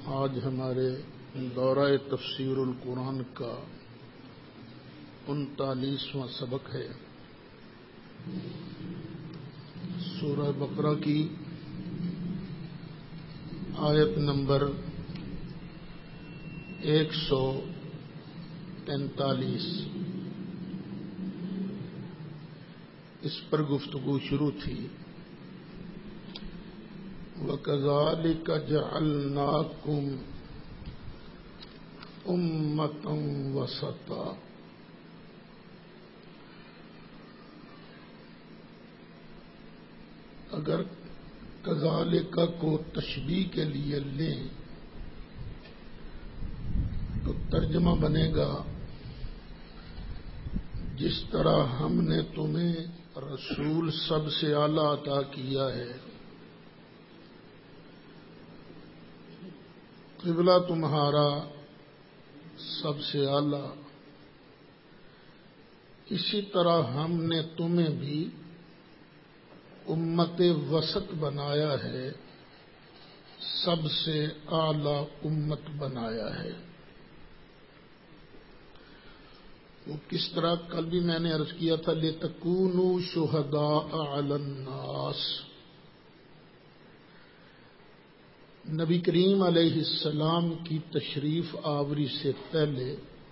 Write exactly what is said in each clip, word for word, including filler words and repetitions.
آج ہمارے دورہ تفسیر القرآن کا انتالیسواں سبق ہے۔ سورہ بقرہ کی آیت نمبر ایک سو تینتالیس، اس پر گفتگو شروع تھی۔ وَكَذَلِكَ جَعَلْنَاكُمْ أُمَّةً وَسَطًا، اگر کذالک کو تشبیہ کے لیے لیں تو ترجمہ بنے گا جس طرح ہم نے تمہیں رسول سب سے اعلیٰ عطا کیا ہے، قبلہ تمہارا سب سے اعلیٰ، اسی طرح ہم نے تمہیں بھی امت وسط بنایا ہے، سب سے اعلیٰ امت بنایا ہے۔ وہ کس طرح؟ کل بھی میں نے عرض کیا تھا، لِتَكُونُوا شُهَدَاءَ عَلَى النَّاسِ۔ نبی کریم علیہ السلام کی تشریف آوری سے پہلے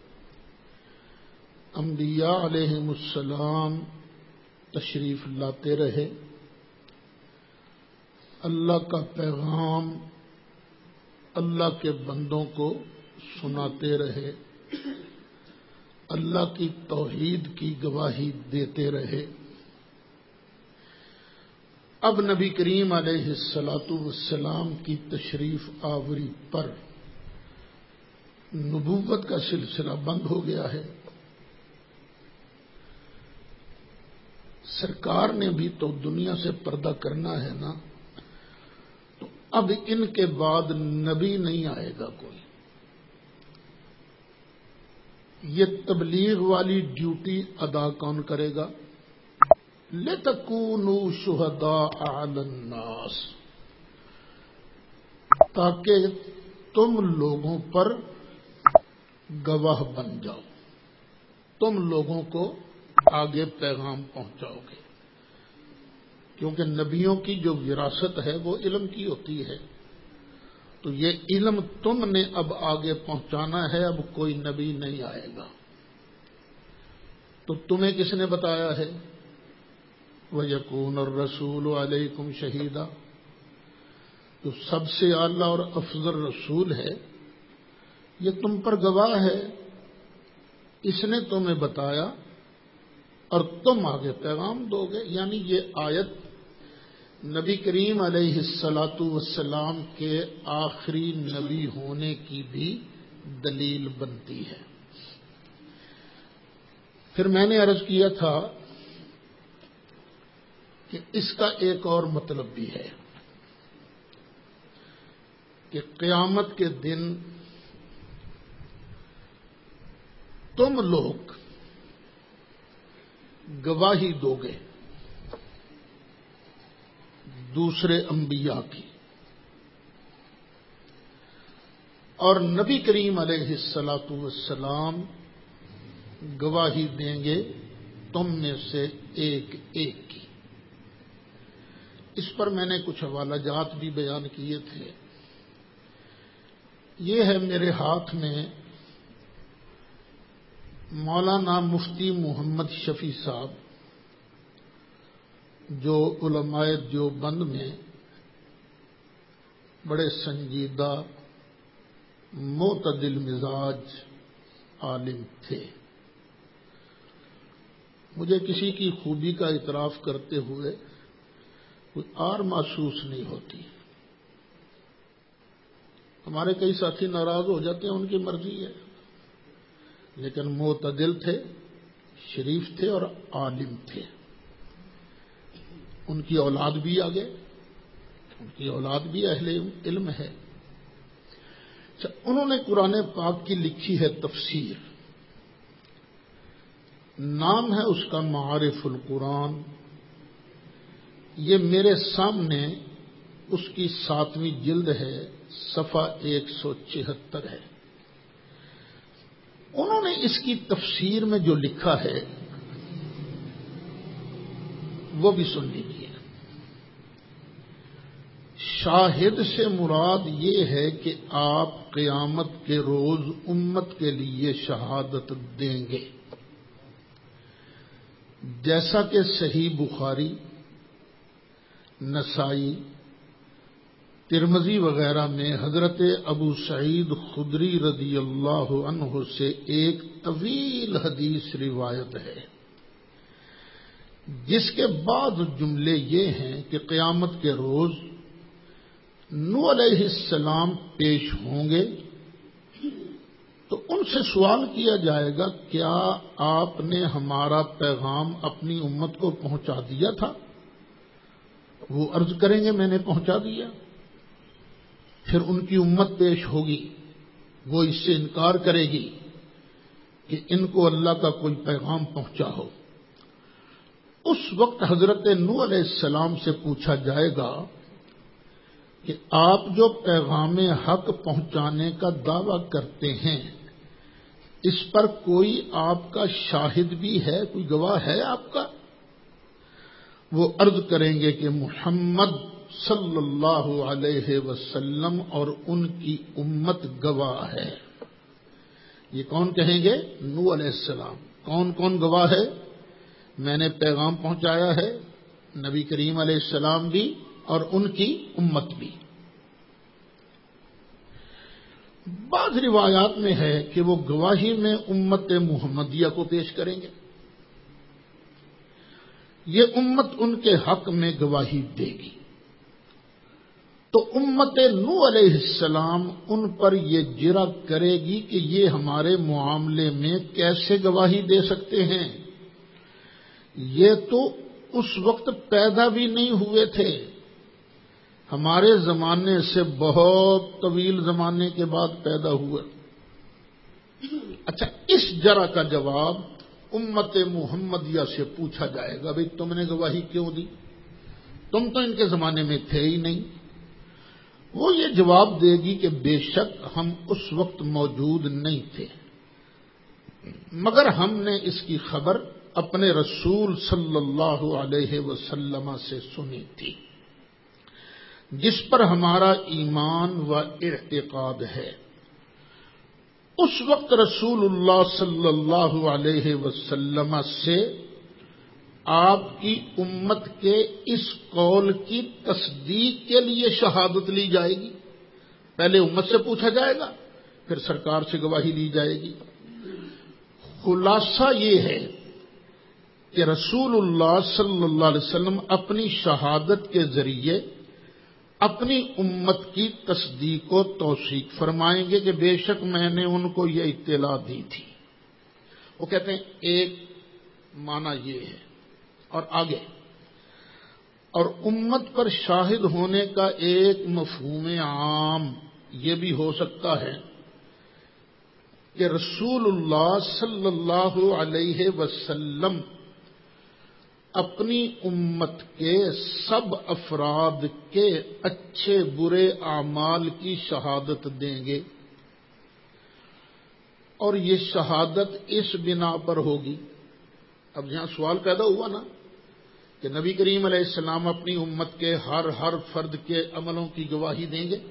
انبیاء علیہم السلام تشریف لاتے رہے، اللہ کا پیغام اللہ کے بندوں کو سناتے رہے، اللہ کی توحید کی گواہی دیتے رہے۔ اب نبی کریم علیہ الصلاۃ والسلام کی تشریف آوری پر نبوت کا سلسلہ بند ہو گیا ہے۔ سرکار نے بھی تو دنیا سے پردہ کرنا ہے نا، تو اب ان کے بعد نبی نہیں آئے گا کوئی۔ یہ تبلیغ والی ڈیوٹی ادا کون کرے گا؟ لِتَكُونُوا شُهَدَاءَ عَلَى النَّاسِ، تاکہ تم لوگوں پر گواہ بن جاؤ، تم لوگوں کو آگے پیغام پہنچاؤ گے، کیونکہ نبیوں کی جو وراثت ہے وہ علم کی ہوتی ہے، تو یہ علم تم نے اب آگے پہنچانا ہے، اب کوئی نبی نہیں آئے گا۔ تو تمہیں کس نے بتایا ہے؟ وَيَكُونَ الرَّسُولُ عَلَيْكُمْ شَهِيدًا، جو سب سے اعلیٰ اور افضل رسول ہے یہ تم پر گواہ ہے، اس نے تمہیں بتایا اور تم آگے پیغام دو گے۔ یعنی یہ آیت نبی کریم علیہ الصلاۃ والسلام کے آخری نبی ہونے کی بھی دلیل بنتی ہے۔ پھر میں نے عرض کیا تھا کہ اس کا ایک اور مطلب بھی ہے کہ قیامت کے دن تم لوگ گواہی دو گے دوسرے انبیاء کی، اور نبی کریم علیہ الصلاۃ والسلام گواہی دیں گے تم میں سے ایک ایک کی۔ اس پر میں نے کچھ حوالہ جات بھی بیان کیے تھے۔ یہ ہے میرے ہاتھ میں مولانا مفتی محمد شفیع صاحب، جو علماء دیوبند میں بڑے سنجیدہ معتدل مزاج عالم تھے۔ مجھے کسی کی خوبی کا اعتراف کرتے ہوئے کوئی آر محسوس نہیں ہوتی۔ ہمارے کئی ساتھی ناراض ہو جاتے ہیں، ان کی مرضی ہے، لیکن معتدل تھے، شریف تھے اور عالم تھے۔ ان کی اولاد بھی آگے، ان کی اولاد بھی اہل علم ہے۔ انہوں نے قرآن پاک کی لکھی ہے تفسیر، نام ہے اس کا معارف القرآن۔ یہ میرے سامنے اس کی ساتویں جلد ہے، صفحہ ایک سو چہتر ہے۔ انہوں نے اس کی تفسیر میں جو لکھا ہے وہ بھی سن لیجیے۔ شاہد سے مراد یہ ہے کہ آپ قیامت کے روز امت کے لیے شہادت دیں گے، جیسا کہ صحیح بخاری، نسائی، ترمذی وغیرہ میں حضرت ابو سعید خدری رضی اللہ عنہ سے ایک طویل حدیث روایت ہے، جس کے بعض جملے یہ ہیں کہ قیامت کے روز نوح علیہ السلام پیش ہوں گے تو ان سے سوال کیا جائے گا، کیا آپ نے ہمارا پیغام اپنی امت کو پہنچا دیا تھا؟ وہ عرض کریں گے میں نے پہنچا دیا۔ پھر ان کی امت پیش ہوگی، وہ اس سے انکار کرے گی کہ ان کو اللہ کا کوئی پیغام پہنچا ہو۔ اس وقت حضرت نوح علیہ السلام سے پوچھا جائے گا کہ آپ جو پیغام حق پہنچانے کا دعویٰ کرتے ہیں، اس پر کوئی آپ کا شاہد بھی ہے، کوئی گواہ ہے آپ کا؟ وہ عرض کریں گے کہ محمد صلی اللہ علیہ وسلم اور ان کی امت گواہ ہے۔ یہ کون کہیں گے؟ نوح علیہ السلام۔ کون کون گواہ ہے؟ میں نے پیغام پہنچایا ہے، نبی کریم علیہ السلام بھی اور ان کی امت بھی۔ بعض روایات میں ہے کہ وہ گواہی میں امت محمدیہ کو پیش کریں گے، یہ امت ان کے حق میں گواہی دے گی، تو امت نوح علیہ السلام ان پر یہ جرأ کرے گی کہ یہ ہمارے معاملے میں کیسے گواہی دے سکتے ہیں، یہ تو اس وقت پیدا بھی نہیں ہوئے تھے، ہمارے زمانے سے بہت طویل زمانے کے بعد پیدا ہوئے۔ اچھا، اس جرأ کا جواب امت محمدیہ سے پوچھا جائے گا، بھئی تم نے گواہی کیوں دی؟ تم تو ان کے زمانے میں تھے ہی نہیں۔ وہ یہ جواب دے گی کہ بے شک ہم اس وقت موجود نہیں تھے، مگر ہم نے اس کی خبر اپنے رسول صلی اللہ علیہ وسلم سے سنی تھی، جس پر ہمارا ایمان و اعتقاد ہے۔ اس وقت رسول اللہ صلی اللہ علیہ وسلم سے آپ کی امت کے اس قول کی تصدیق کے لیے شہادت لی جائے گی۔ پہلے امت سے پوچھا جائے گا، پھر سرکار سے گواہی لی جائے گی۔ خلاصہ یہ ہے کہ رسول اللہ صلی اللہ علیہ وسلم اپنی شہادت کے ذریعے اپنی امت کی تصدیق و توثیق فرمائیں گے کہ بے شک میں نے ان کو یہ اطلاع دی تھی۔ وہ کہتے ہیں ایک معنی یہ ہے، اور آگے اور امت پر شاہد ہونے کا ایک مفہوم عام یہ بھی ہو سکتا ہے کہ رسول اللہ صلی اللہ علیہ وسلم اپنی امت کے سب افراد کے اچھے برے اعمال کی شہادت دیں گے، اور یہ شہادت اس بنا پر ہوگی۔ اب یہاں سوال پیدا ہوا نا کہ نبی کریم علیہ السلام اپنی امت کے ہر ہر فرد کے عملوں کی گواہی دیں گے،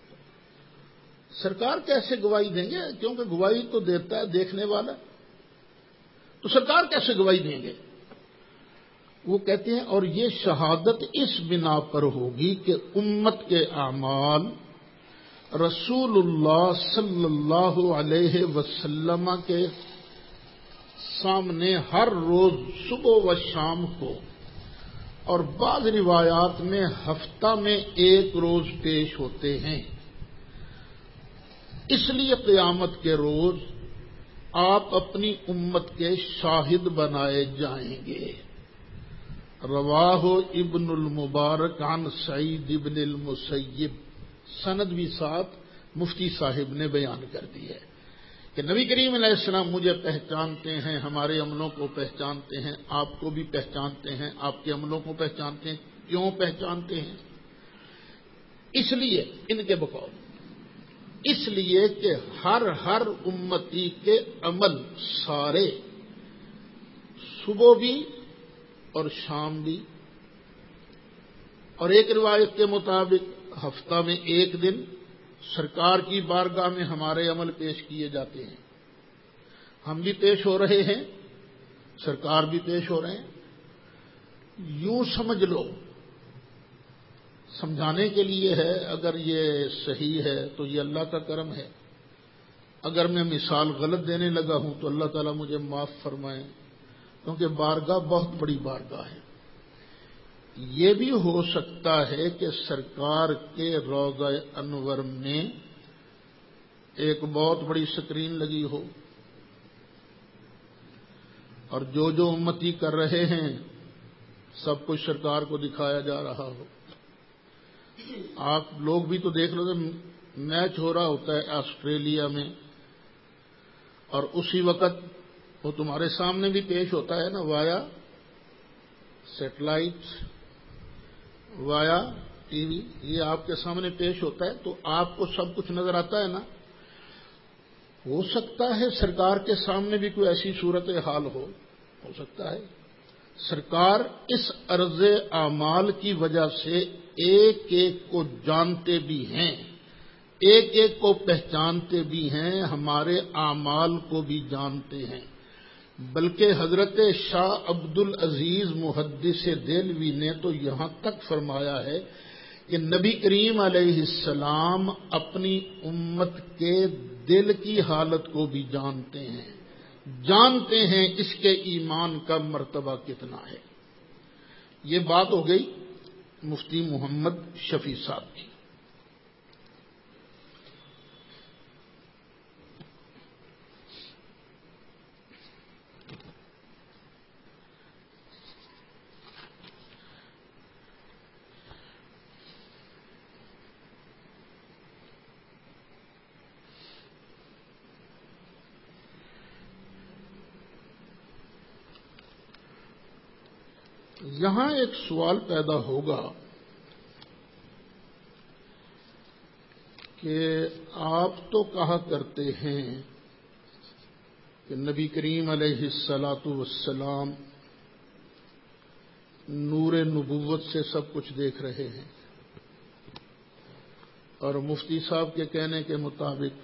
سرکار کیسے گواہی دیں گے؟ کیونکہ گواہی تو دیتا ہے دیکھنے والا، تو سرکار کیسے گواہی دیں گے؟ وہ کہتے ہیں اور یہ شہادت اس بنا پر ہوگی کہ امت کے اعمال رسول اللہ صلی اللہ علیہ وسلم کے سامنے ہر روز صبح و شام کو، اور بعض روایات میں ہفتہ میں ایک روز پیش ہوتے ہیں۔ اس لیے قیامت کے روز آپ اپنی امت کے شاہد بنائے جائیں گے۔ رواہ ابن المبارک عن سعید ابن المسیب، سند بھی ساتھ مفتی صاحب نے بیان کر دی ہے کہ نبی کریم علیہ السلام مجھے پہچانتے ہیں، ہمارے عملوں کو پہچانتے ہیں، آپ کو بھی پہچانتے ہیں، آپ کے عملوں کو پہچانتے ہیں۔ کیوں پہچانتے ہیں؟ اس لیے ان کے بقول اس لیے کہ ہر ہر امتی کے عمل سارے صبح بھی اور شام بھی، اور ایک روایت کے مطابق ہفتہ میں ایک دن سرکار کی بارگاہ میں ہمارے عمل پیش کیے جاتے ہیں. ہم بھی پیش ہو رہے ہیں، سرکار بھی پیش ہو رہے ہیں. یوں سمجھ لو، سمجھانے کے لیے ہے. اگر یہ صحیح ہے تو یہ اللہ کا کرم ہے. اگر میں مثال غلط دینے لگا ہوں تو اللہ تعالیٰ مجھے معاف فرمائے، کیونکہ بارگاہ بہت بڑی بارگاہ ہے. یہ بھی ہو سکتا ہے کہ سرکار کے روضہ انور میں ایک بہت بڑی اسکرین لگی ہو اور جو جو امتی کر رہے ہیں سب کچھ سرکار کو دکھایا جا رہا ہو. آپ لوگ بھی تو دیکھ لو، میچ ہو رہا ہوتا ہے آسٹریلیا میں اور اسی وقت وہ تمہارے سامنے بھی پیش ہوتا ہے نا، وایا سیٹلائٹ، وایا ٹی وی، یہ آپ کے سامنے پیش ہوتا ہے تو آپ کو سب کچھ نظر آتا ہے نا. ہو سکتا ہے سرکار کے سامنے بھی کوئی ایسی صورت حال ہو ہو سکتا ہے. سرکار اس عرض اعمال کی وجہ سے ایک ایک کو جانتے بھی ہیں، ایک ایک کو پہچانتے بھی ہیں، ہمارے اعمال کو بھی جانتے ہیں. بلکہ حضرت شاہ عبد العزیز محدث دہلوی نے تو یہاں تک فرمایا ہے کہ نبی کریم علیہ السلام اپنی امت کے دل کی حالت کو بھی جانتے ہیں، جانتے ہیں اس کے ایمان کا مرتبہ کتنا ہے. یہ بات ہو گئی مفتی محمد شفیع صاحب کی. یہاں ایک سوال پیدا ہوگا کہ آپ تو کہا کرتے ہیں کہ نبی کریم علیہ الصلاۃ والسلام نور نبوت سے سب کچھ دیکھ رہے ہیں، اور مفتی صاحب کے کہنے کے مطابق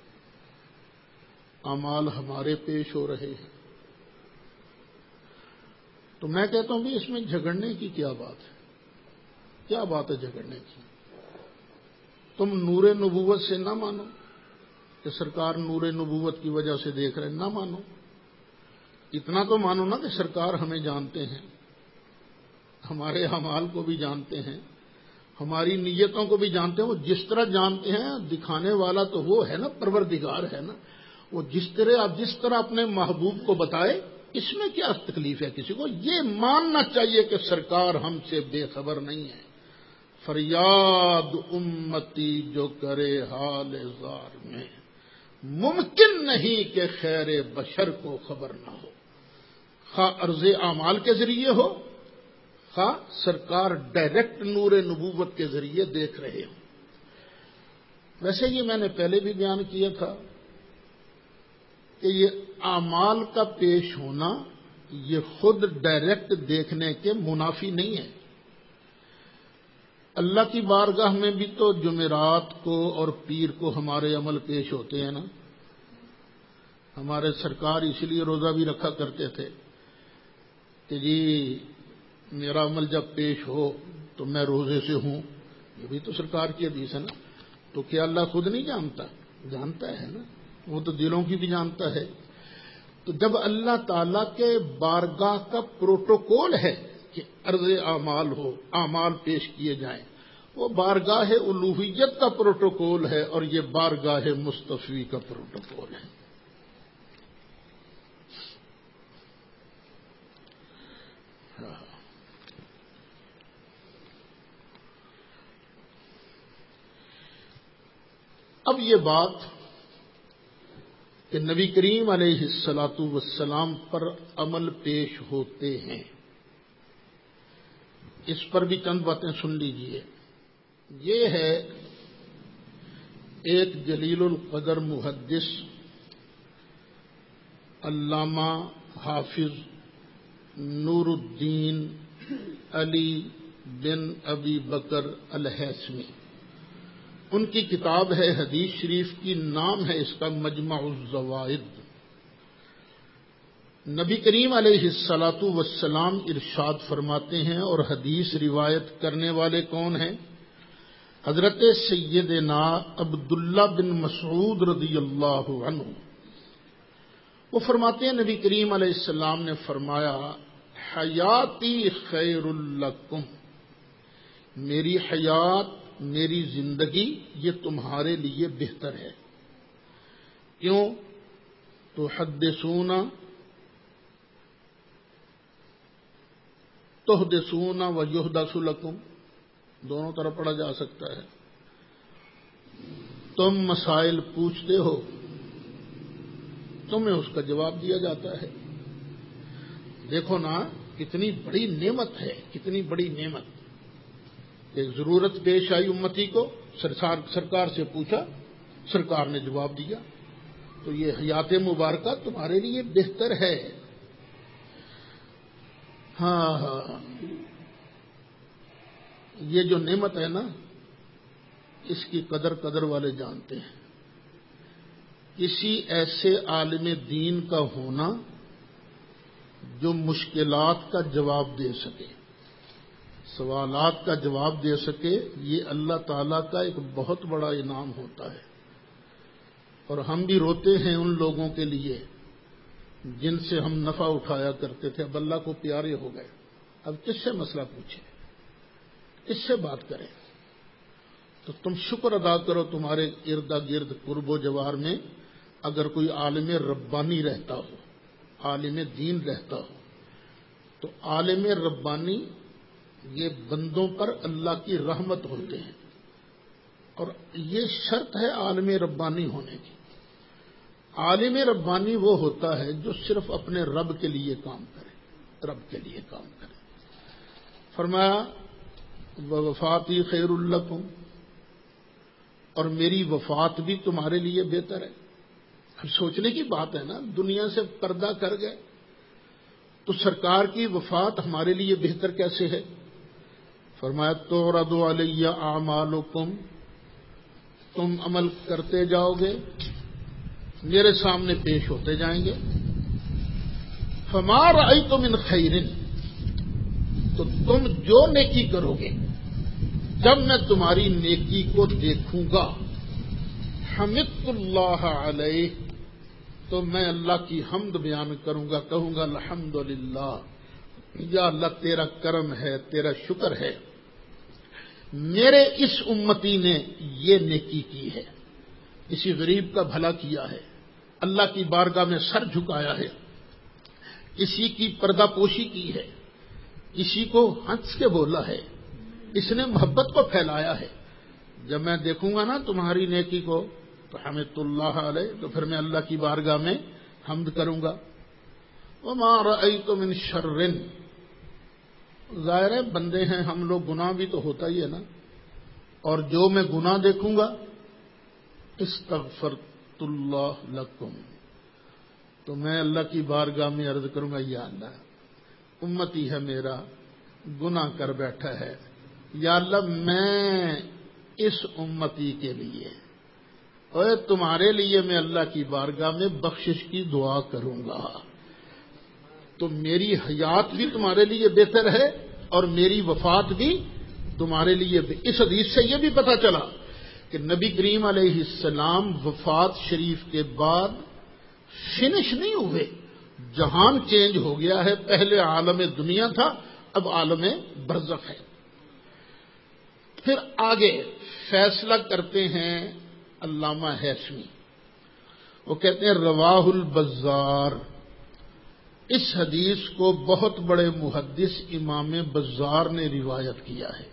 اعمال ہمارے پیش ہو رہے ہیں. تو میں کہتا ہوں بھی اس میں جھگڑنے کی کیا بات ہے؟ کیا بات ہے جھگڑنے کی؟ تم نور نبوت سے نہ مانو کہ سرکار نور نبوت کی وجہ سے دیکھ رہے ہیں، نہ مانو. اتنا تو مانو نا کہ سرکار ہمیں جانتے ہیں، ہمارے اعمال کو بھی جانتے ہیں، ہماری نیتوں کو بھی جانتے ہیں. وہ جس طرح جانتے ہیں، دکھانے والا تو وہ ہے نا، پروردگار ہے نا. وہ جس طرح آپ جس طرح اپنے محبوب کو بتائے، اس میں کیا تکلیف ہے کسی کو؟ یہ ماننا چاہیے کہ سرکار ہم سے بے خبر نہیں ہے. فریاد امتی جو کرے حال زار میں، ممکن نہیں کہ خیر بشر کو خبر نہ ہو. خواہ عرض اعمال کے ذریعے ہو، خواہ سرکار ڈائریکٹ نور نبوت کے ذریعے دیکھ رہے ہوں. ویسے یہ میں نے پہلے بھی بیان کیا تھا کہ یہ اعمال کا پیش ہونا یہ خود ڈائریکٹ دیکھنے کے منافی نہیں ہے. اللہ کی بارگاہ میں بھی تو جمعرات کو اور پیر کو ہمارے عمل پیش ہوتے ہیں نا. ہمارے سرکار اس لیے روزہ بھی رکھا کرتے تھے کہ جی میرا عمل جب پیش ہو تو میں روزے سے ہوں. یہ بھی تو سرکار کی حدیث ہے نا. تو کیا اللہ خود نہیں جانتا؟ جانتا ہے نا، وہ تو دلوں کی بھی جانتا ہے. تو جب اللہ تعالی کے بارگاہ کا پروٹوکول ہے کہ عرض اعمال ہو، اعمال پیش کیے جائیں، وہ بارگاہ الوہیت کا پروٹوکول ہے اور یہ بارگاہ مصطفی کا پروٹوکول ہے. اب یہ بات کہ نبی کریم علیہ الصلاۃ والسلام پر عمل پیش ہوتے ہیں، اس پر بھی چند باتیں سن لیجئے. یہ ہے ایک جلیل القدر محدث علامہ حافظ نور الدین علی بن ابی بکر الہیثمی، ان کی کتاب ہے حدیث شریف کی، نام ہے اس کا مجمع الزوائد۔ نبی کریم علیہ الصلاۃ والسلام ارشاد فرماتے ہیں، اور حدیث روایت کرنے والے کون ہیں؟ حضرت سیدنا عبداللہ بن مسعود رضی اللہ عنہ۔ وہ فرماتے ہیں نبی کریم علیہ السلام نے فرمایا، حیاتی خیر لکم، میری حیات، میری زندگی یہ تمہارے لیے بہتر ہے۔ کیوں؟ تحدثون تحدثون و یحدث لکم، دونوں طرف پڑھا جا سکتا ہے۔ تم مسائل پوچھتے ہو، تمہیں اس کا جواب دیا جاتا ہے۔ دیکھو نا، کتنی بڑی نعمت ہے، کتنی بڑی نعمت۔ ایک ضرورت پیش آئی امتی کو، سرکار سرکار سے پوچھا، سرکار نے جواب دیا، تو یہ حیات مبارکہ تمہارے لیے بہتر ہے۔ ہاں ہاں، یہ جو نعمت ہے نا، اس کی قدر قدر والے جانتے ہیں۔ کسی ایسے عالم دین کا ہونا جو مشکلات کا جواب دے سکے، سوالات کا جواب دے سکے، یہ اللہ تعالیٰ کا ایک بہت بڑا انعام ہوتا ہے۔ اور ہم بھی روتے ہیں ان لوگوں کے لیے جن سے ہم نفع اٹھایا کرتے تھے، اب اللہ کو پیارے ہو گئے، اب کس سے مسئلہ پوچھیں، کس سے بات کریں؟ تو تم شکر ادا کرو، تمہارے ارد گرد قرب و جوار میں اگر کوئی عالم ربانی رہتا ہو، عالم دین رہتا ہو، تو عالم ربانی یہ بندوں پر اللہ کی رحمت ہوتے ہیں، اور یہ شرط ہے عالم ربانی ہونے کی۔ عالم ربانی وہ ہوتا ہے جو صرف اپنے رب کے لیے کام کرے، رب کے لیے کام کرے۔ فرمایا وفاتی خیر لکم، اور میری وفات بھی تمہارے لیے بہتر ہے۔ اب سوچنے کی بات ہے نا، دنیا سے پردہ کر گئے تو سرکار کی وفات ہمارے لیے بہتر کیسے ہے؟ فرمایا تورد علی اعمالکم، تم عمل کرتے جاؤ گے، میرے سامنے پیش ہوتے جائیں گے۔ فما رأیت من خیر، تو تم جو نیکی کرو گے، جب میں تمہاری نیکی کو دیکھوں گا، حمدت اللہ علیہ، تو میں اللہ کی حمد بیان کروں گا، کہوں گا الحمدللہ، یا اللہ تیرا کرم ہے، تیرا شکر ہے، میرے اس امتی نے یہ نیکی کی ہے، کسی غریب کا بھلا کیا ہے، اللہ کی بارگاہ میں سر جھکایا ہے، کسی کی پردہ پوشی کی ہے، کسی کو ہنس کے بولا ہے، اس نے محبت کو پھیلایا ہے۔ جب میں دیکھوں گا نا تمہاری نیکی کو، تو حمدت اللہ علیہ، تو پھر میں اللہ کی بارگاہ میں حمد کروں گا۔ وما رأیت من شر، ظاہر ہے بندے ہیں ہم لوگ، گناہ بھی تو ہوتا ہی ہے نا، اور جو میں گناہ دیکھوں گا، استغفرت اللہ لکم، تو میں اللہ کی بارگاہ میں عرض کروں گا، یا اللہ امتی ہے میرا، گناہ کر بیٹھا ہے، یا اللہ میں اس امتی کے لیے اور تمہارے لیے میں اللہ کی بارگاہ میں بخشش کی دعا کروں گا، تو میری حیات بھی تمہارے لیے بہتر ہے اور میری وفات بھی تمہارے لیے۔ اس حدیث سے یہ بھی پتہ چلا کہ نبی کریم علیہ السلام وفات شریف کے بعد فنش نہیں ہوئے، جہان چینج ہو گیا ہے، پہلے عالم دنیا تھا، اب عالم برزخ ہے۔ پھر آگے فیصلہ کرتے ہیں علامہ ہیثمی، وہ کہتے ہیں رواہ البزار، اس حدیث کو بہت بڑے محدث امام بزار نے روایت کیا ہے،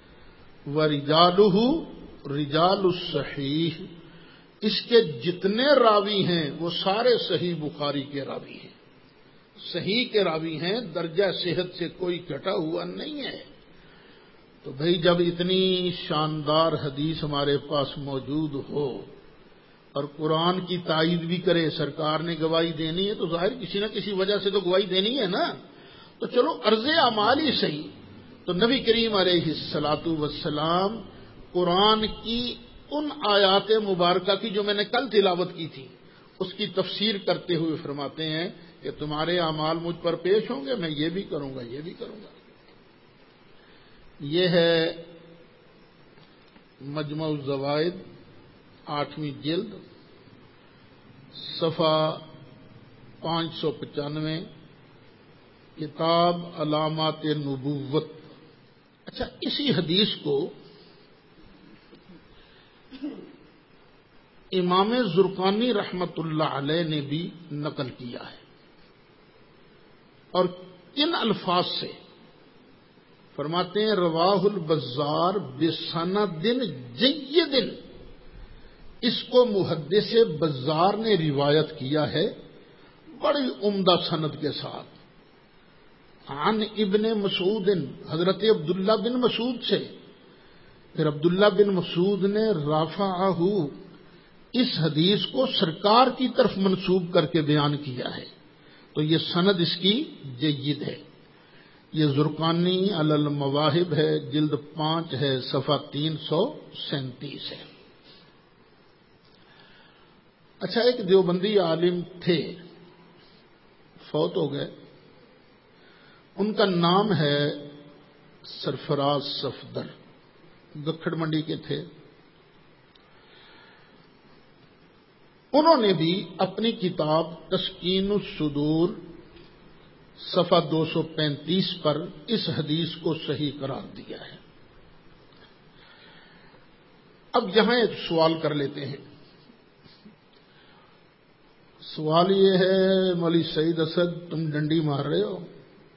وَرِجَالُهُ رِجَالُ الصحیح، اس کے جتنے راوی ہیں وہ سارے صحیح بخاری کے راوی ہیں، صحیح کے راوی ہیں، درجہ صحت سے کوئی کٹا ہوا نہیں ہے۔ تو بھئی جب اتنی شاندار حدیث ہمارے پاس موجود ہو اور قرآن کی تائید بھی کرے، سرکار نے گواہی دینی ہے تو ظاہر کسی نہ کسی وجہ سے تو گواہی دینی ہے نا، تو چلو عرض اعمال ہی صحیح۔ تو نبی کریم علیہ الصلاۃ والسلام قرآن کی ان آیات مبارکہ کی جو میں نے کل تلاوت کی تھی اس کی تفسیر کرتے ہوئے فرماتے ہیں کہ تمہارے اعمال مجھ پر پیش ہوں گے، میں یہ بھی کروں گا یہ بھی کروں گا۔ یہ ہے مجمع الزوائد آٹھویں جلد صفحہ پانچ سو پچانوے، کتاب علامات نبوت۔ اچھا، اسی حدیث کو امام زرقانی رحمت اللہ علیہ نے بھی نقل کیا ہے، اور کن الفاظ سے؟ فرماتے ہیں رواہ البزار بسند جید، اس کو محدث بزار نے روایت کیا ہے بڑی عمدہ سند کے ساتھ، عن ابن مسعود، حضرت عبداللہ بن مسعود سے۔ پھر عبداللہ بن مسعود نے رافعہ، اس حدیث کو سرکار کی طرف منسوب کر کے بیان کیا ہے، تو یہ سند اس کی جید ہے۔ یہ زرقانی علی المواہب ہے، جلد پانچ ہے، صفحہ تین سو سینتیس ہے۔ اچھا، ایک دیوبندی عالم تھے، فوت ہو گئے، ان کا نام ہے سرفراز صفدر، گکھڑ منڈی کے تھے۔ انہوں نے بھی اپنی کتاب تسکین الصدور صفحہ دو سو پینتیس پر اس حدیث کو صحیح قرار دیا ہے۔ اب یہاں ایک سوال کر لیتے ہیں۔ سوال یہ ہے، مولوی سعید اسد تم ڈنڈی مار رہے ہو،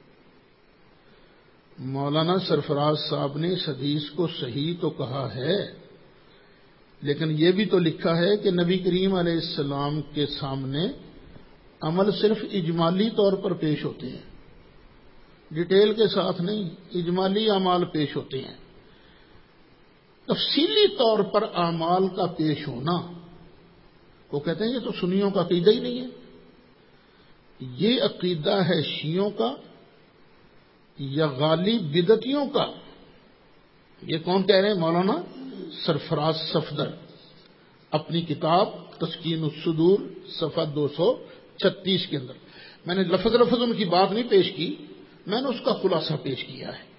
مولانا سرفراز صاحب نے اس حدیث کو صحیح تو کہا ہے، لیکن یہ بھی تو لکھا ہے کہ نبی کریم علیہ السلام کے سامنے عمل صرف اجمالی طور پر پیش ہوتے ہیں، ڈیٹیل کے ساتھ نہیں، اجمالی اعمال پیش ہوتے ہیں۔ تفصیلی طور پر اعمال کا پیش ہونا، وہ کہتے ہیں یہ تو سنیوں کا عقیدہ ہی نہیں ہے، یہ عقیدہ ہے شیعوں کا یا غالی بدعتیوں کا۔ یہ کون کہہ رہے ہیں؟ مولانا سرفراز صفدر، اپنی کتاب تسکین الصدور صفحہ دو سو چھتیس کے اندر۔ میں نے لفظ لفظ ان کی بات نہیں پیش کی، میں نے اس کا خلاصہ پیش کیا ہے۔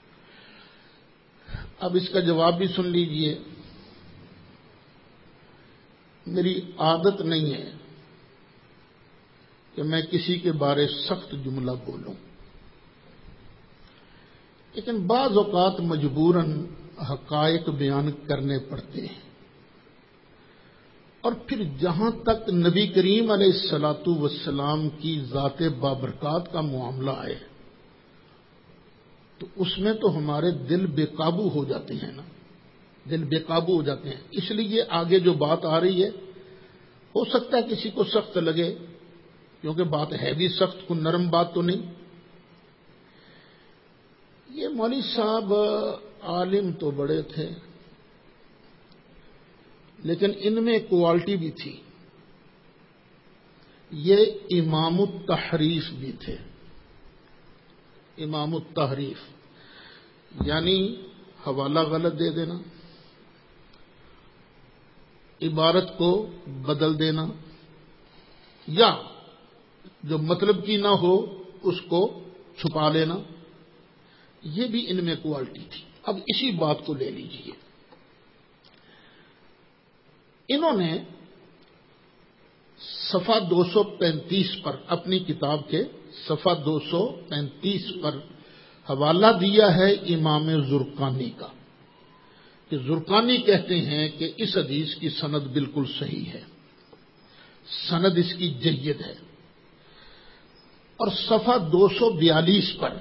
اب اس کا جواب بھی سن لیجئے۔ میری عادت نہیں ہے کہ میں کسی کے بارے سخت جملہ بولوں، لیکن بعض اوقات مجبوراً حقائق بیان کرنے پڑتے ہیں، اور پھر جہاں تک نبی کریم علیہ الصلاۃ والسلام کی ذات بابرکات کا معاملہ ہے تو اس میں تو ہمارے دل بے قابو ہو جاتے ہیں نا، دل بے قابو ہو جاتے ہیں۔ اس لیے آگے جو بات آ رہی ہے ہو سکتا ہے کسی کو سخت لگے، کیونکہ بات ہے بھی سخت، کوئی نرم بات تو نہیں۔ یہ مولوی صاحب عالم تو بڑے تھے، لیکن ان میں کوالٹی بھی تھی، یہ امام التحریف بھی تھے۔ امام التحریف یعنی حوالہ غلط دے دینا، عبارت کو بدل دینا، یا جو مطلب کی نہ ہو اس کو چھپا لینا، یہ بھی ان میں کوالٹی تھی۔ اب اسی بات کو لے لیجئے، انہوں نے صفحہ دو سو پینتیس پر، اپنی کتاب کے صفحہ دو سو پینتیس پر حوالہ دیا ہے امام زرقانی کا، کہ زرقانی کہتے ہیں کہ اس حدیث کی سند بالکل صحیح ہے، سند اس کی جید ہے۔ اور صفحہ دو سو بیالیس پر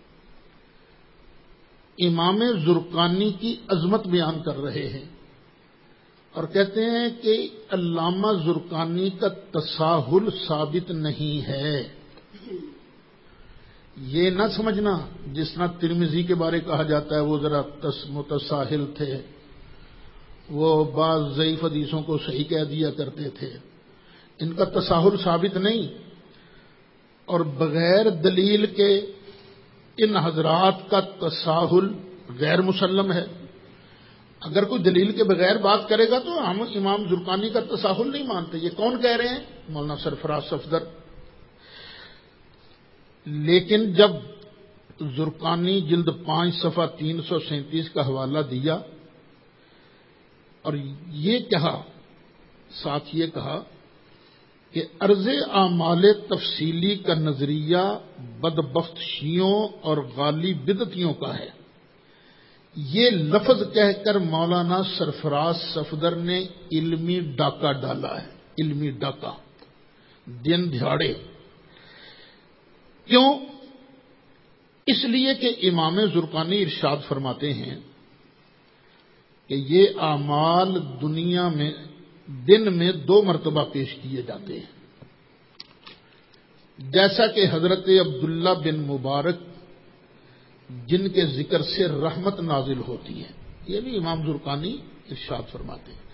امام زرقانی کی عظمت بیان کر رہے ہیں اور کہتے ہیں کہ علامہ زرقانی کا تساہل ثابت نہیں ہے، یہ نہ سمجھنا جس طرح ترمذی کے بارے کہا جاتا ہے وہ ذرا متساہل تھے، وہ بعض ضعیف حدیثوں کو صحیح کہہ دیا کرتے تھے. ان کا تساہل ثابت نہیں، اور بغیر دلیل کے ان حضرات کا تساہل غیر مسلم ہے. اگر کوئی دلیل کے بغیر بات کرے گا تو ہم امام زرقانی کا تساہل نہیں مانتے. یہ کون کہہ رہے ہیں؟ مولانا سرفراز صفدر. لیکن جب زرقانی جلد پانچ صفحہ تین سو سینتیس کا حوالہ دیا اور یہ کہا، ساتھ یہ کہا کہ عرض اعمال تفصیلی کا نظریہ بدبخت شیعوں اور غالی بدعتیوں کا ہے، یہ لفظ کہہ کر مولانا سرفراز صفدر نے علمی ڈاکہ ڈالا ہے. علمی ڈاکہ دن دہاڑے. کیوں؟ اس لیے کہ امام زرقانی ارشاد فرماتے ہیں کہ یہ اعمال دنیا میں دن میں دو مرتبہ پیش کیے جاتے ہیں، جیسا کہ حضرت عبداللہ بن مبارک جن کے ذکر سے رحمت نازل ہوتی ہے. یہ بھی امام زرقانی ارشاد فرماتے ہیں.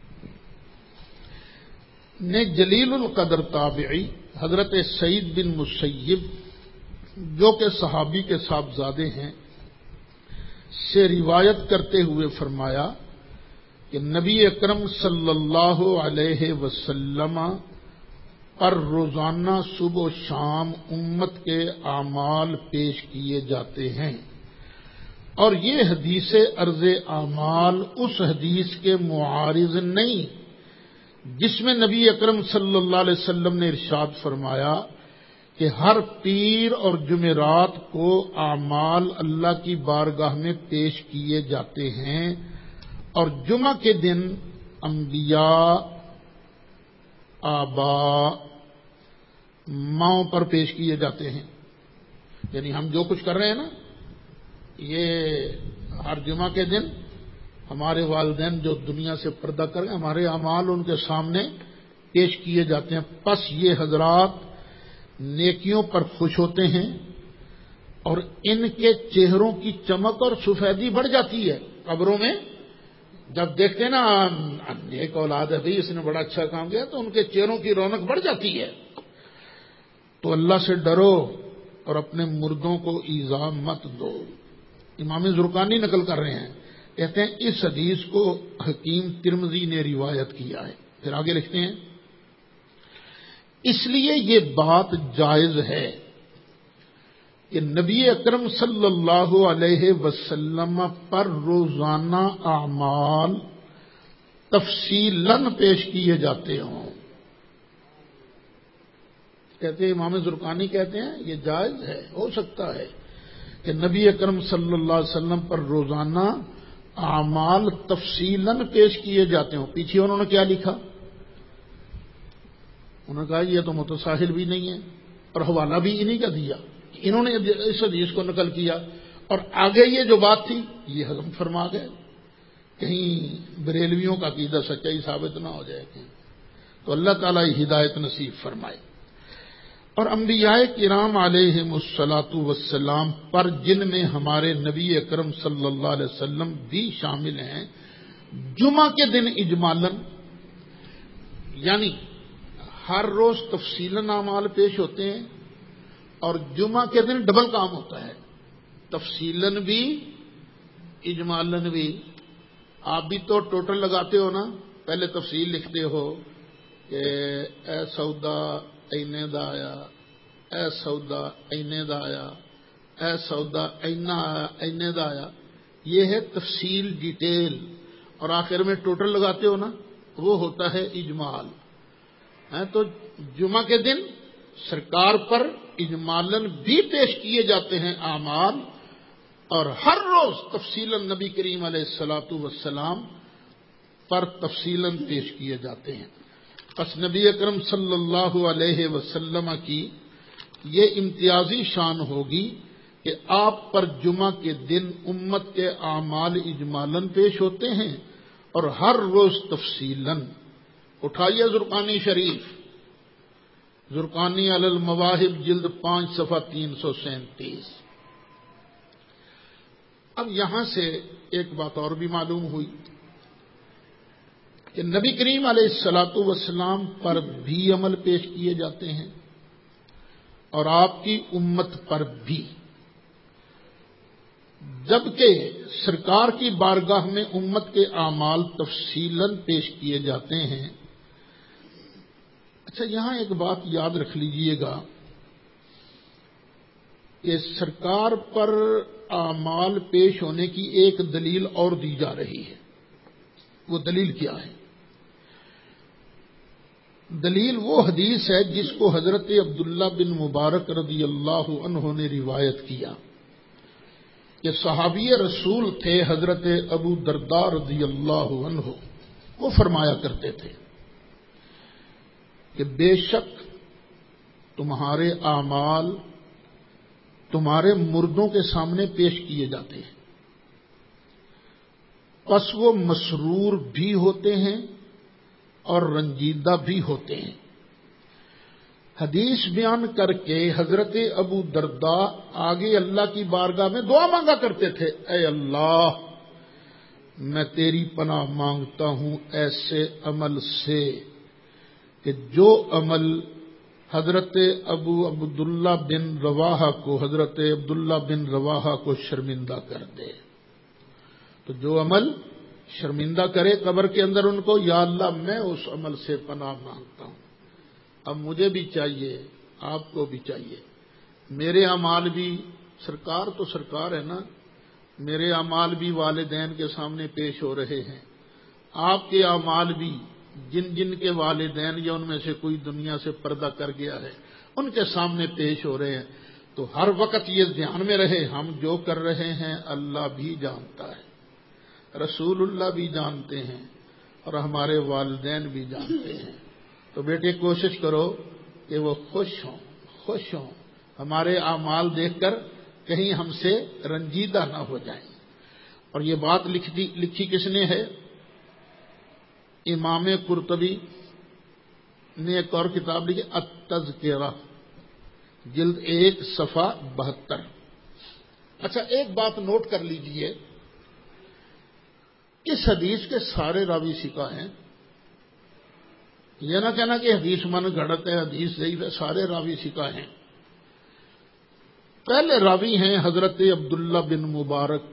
نے جلیل القدر تابعی حضرت سعید بن مسیب جو کہ صحابی کے صاحبزادے ہیں سے روایت کرتے ہوئے فرمایا کہ نبی اکرم صلی اللہ علیہ وسلم پر روزانہ صبح و شام امت کے اعمال پیش کیے جاتے ہیں، اور یہ حدیث عرض اعمال اس حدیث کے معارض نہیں جس میں نبی اکرم صلی اللہ علیہ وسلم نے ارشاد فرمایا کہ ہر پیر اور جمعرات کو اعمال اللہ کی بارگاہ میں پیش کیے جاتے ہیں، اور جمعہ کے دن انبیاء، آبا، ماؤں پر پیش کیے جاتے ہیں. یعنی ہم جو کچھ کر رہے ہیں نا، یہ ہر جمعہ کے دن ہمارے والدین جو دنیا سے پردہ کر گئے، ہمارے اعمال ان کے سامنے پیش کیے جاتے ہیں. پس یہ حضرات نیکیوں پر خوش ہوتے ہیں اور ان کے چہروں کی چمک اور سفیدی بڑھ جاتی ہے. قبروں میں جب دیکھتے ہیں نا ایک اولاد ہے بھائی اس نے بڑا اچھا کام کیا تو ان کے چہروں کی رونق بڑھ جاتی ہے. تو اللہ سے ڈرو اور اپنے مردوں کو ایذا مت دو. امام زرقانی نقل کر رہے ہیں، کہتے ہیں اس حدیث کو حکیم ترمذی نے روایت کیا ہے. پھر آگے لکھتے ہیں اس لیے یہ بات جائز ہے کہ نبی اکرم صلی اللہ علیہ وسلم پر روزانہ اعمال تفصیلاً پیش کیے جاتے ہوں. کہتے ہیں امام زرقانی کہتے ہیں یہ جائز ہے، ہو سکتا ہے کہ نبی اکرم صلی اللہ علیہ وسلم پر روزانہ اعمال تفصیلاً پیش کیے جاتے ہوں. پیچھے انہوں نے کیا لکھا؟ انہوں نے کہا یہ تو متساہل بھی نہیں ہے، اور حوالہ بھی انہی کا دیا. انہوں نے اس حدیث کو نقل کیا اور آگے یہ جو بات تھی یہ ہضم فرما گئے. کہیں بریلویوں کا عقیدہ سچائی ثابت نہ ہو جائے کہیں. تو اللہ تعالیٰ ہدایت نصیب فرمائے. اور انبیاء کرام علیہم الصلاۃ والسلام پر جن میں ہمارے نبی اکرم صلی اللہ علیہ وسلم بھی شامل ہیں، جمعہ کے دن اجمالاً یعنی ہر روز تفصیلاً اعمال پیش ہوتے ہیں، اور جمعہ کے دن ڈبل کام ہوتا ہے، تفصیلاً بھی اجمالاً بھی. آپ بھی تو ٹوٹل لگاتے ہو نا، پہلے تفصیل لکھتے ہو کہ اے سودا اینے دا آیا، اے سودا اینے دا آیا، اے سودا اینا آیا، اینے دا آیا. یہ ہے تفصیل ڈیٹیل، اور آخر میں ٹوٹل لگاتے ہو نا، وہ ہوتا ہے اجمال. تو جمعہ کے دن سرکار پر اجمالاً بھی پیش کیے جاتے ہیں اعمال، اور ہر روز تفصیلاً نبی کریم علیہ الصلاۃ والسلام پر تفصیلاً پیش کیے جاتے ہیں. پس نبی اکرم صلی اللہ علیہ وسلم کی یہ امتیازی شان ہوگی کہ آپ پر جمعہ کے دن امت کے اعمال اجمالاً پیش ہوتے ہیں اور ہر روز تفصیلاً. اٹھائیے زرقانی شریف، زرقانی علی المواہب جلد پانچ صفحہ تین سو سینتیس۔ اب یہاں سے ایک بات اور بھی معلوم ہوئی کہ نبی کریم علیہ الصلاۃ والسلام پر بھی عمل پیش کیے جاتے ہیں اور آپ کی امت پر بھی، جبکہ سرکار کی بارگاہ میں امت کے اعمال تفصیلاً پیش کیے جاتے ہیں۔ اچھا، یہاں ایک بات یاد رکھ لیجئے گا کہ سرکار پر اعمال پیش ہونے کی ایک دلیل اور دی جا رہی ہے۔ وہ دلیل کیا ہے؟ دلیل وہ حدیث ہے جس کو حضرت عبداللہ بن مبارک رضی اللہ عنہ نے روایت کیا کہ صحابی رسول تھے حضرت ابو درداء رضی اللہ عنہ، وہ فرمایا کرتے تھے کہ بے شک تمہارے اعمال تمہارے مردوں کے سامنے پیش کیے جاتے ہیں، پس وہ مسرور بھی ہوتے ہیں اور رنجیدہ بھی ہوتے ہیں۔ حدیث بیان کر کے حضرت ابو درداء آگے اللہ کی بارگاہ میں دعا مانگا کرتے تھے، اے اللہ میں تیری پناہ مانگتا ہوں ایسے عمل سے کہ جو عمل حضرت ابو عبداللہ بن رواحہ کو حضرت عبداللہ بن رواحہ کو شرمندہ کر دے۔ تو جو عمل شرمندہ کرے قبر کے اندر ان کو، یا اللہ میں اس عمل سے پناہ مانگتا ہوں۔ اب مجھے بھی چاہیے، آپ کو بھی چاہیے، میرے اعمال بھی، سرکار تو سرکار ہے نا، میرے اعمال بھی والدین کے سامنے پیش ہو رہے ہیں، آپ کے اعمال بھی جن جن کے والدین یا ان میں سے کوئی دنیا سے پردہ کر گیا ہے ان کے سامنے پیش ہو رہے ہیں۔ تو ہر وقت یہ دھیان میں رہے، ہم جو کر رہے ہیں اللہ بھی جانتا ہے، رسول اللہ بھی جانتے ہیں اور ہمارے والدین بھی جانتے ہیں۔ تو بیٹے کوشش کرو کہ وہ خوش ہوں خوش ہوں ہمارے اعمال دیکھ کر، کہیں ہم سے رنجیدہ نہ ہو جائیں۔ اور یہ بات لکھی لکھی کس نے ہے؟ امام قرطبی نے ایک اور کتاب لکھی التذکرہ، جلد ایک صفحہ بہتر۔ اچھا، ایک بات نوٹ کر لیجئے، اس حدیث کے سارے راوی ثقہ ہیں۔ یہ نہ کہنا کہ حدیث من گھڑت ہے، حدیث ضعیف ہے، سارے راوی ثقہ ہیں۔ پہلے راوی ہیں حضرت عبداللہ بن مبارک،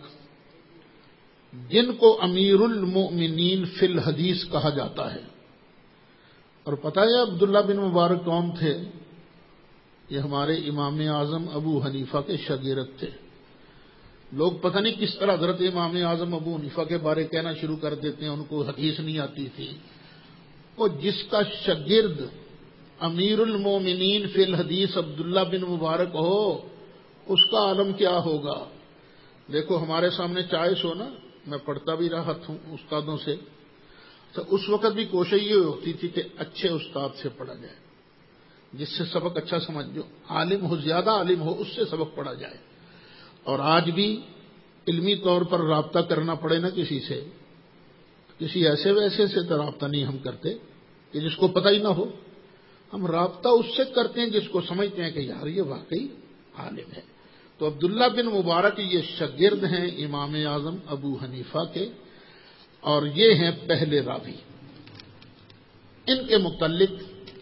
جن کو امیر المؤمنین فی الحدیث کہا جاتا ہے۔ اور پتہ ہے عبداللہ بن مبارک کون تھے؟ یہ ہمارے امام اعظم ابو حنیفہ کے شاگرد تھے۔ لوگ پتہ نہیں کس طرح حضرت امام اعظم ابو حنیفہ کے بارے کہنا شروع کر دیتے ہیں، ان کو حدیث نہیں آتی تھی۔ وہ جس کا شاگرد امیر المومنین فی الحدیث عبداللہ بن مبارک ہو، اس کا عالم کیا ہوگا؟ دیکھو ہمارے سامنے چائس ہو نا، میں پڑھتا بھی رہا ہوں استادوں سے، تو اس وقت بھی کوشش یہ ہوتی تھی کہ اچھے استاد سے پڑھا جائے، جس سے سبق اچھا سمجھو، عالم ہو، زیادہ عالم ہو، اس سے سبق پڑھا جائے۔ اور آج بھی علمی طور پر رابطہ کرنا پڑے نا کسی سے، کسی ایسے ویسے سے تو رابطہ نہیں ہم کرتے کہ جس کو پتہ ہی نہ ہو، ہم رابطہ اس سے کرتے ہیں جس کو سمجھتے ہیں کہ یار یہ واقعی عالم ہے۔ تو عبداللہ بن مبارک یہ شاگرد ہیں امام اعظم ابو حنیفہ کے، اور یہ ہیں پہلے راوی۔ ان کے متعلق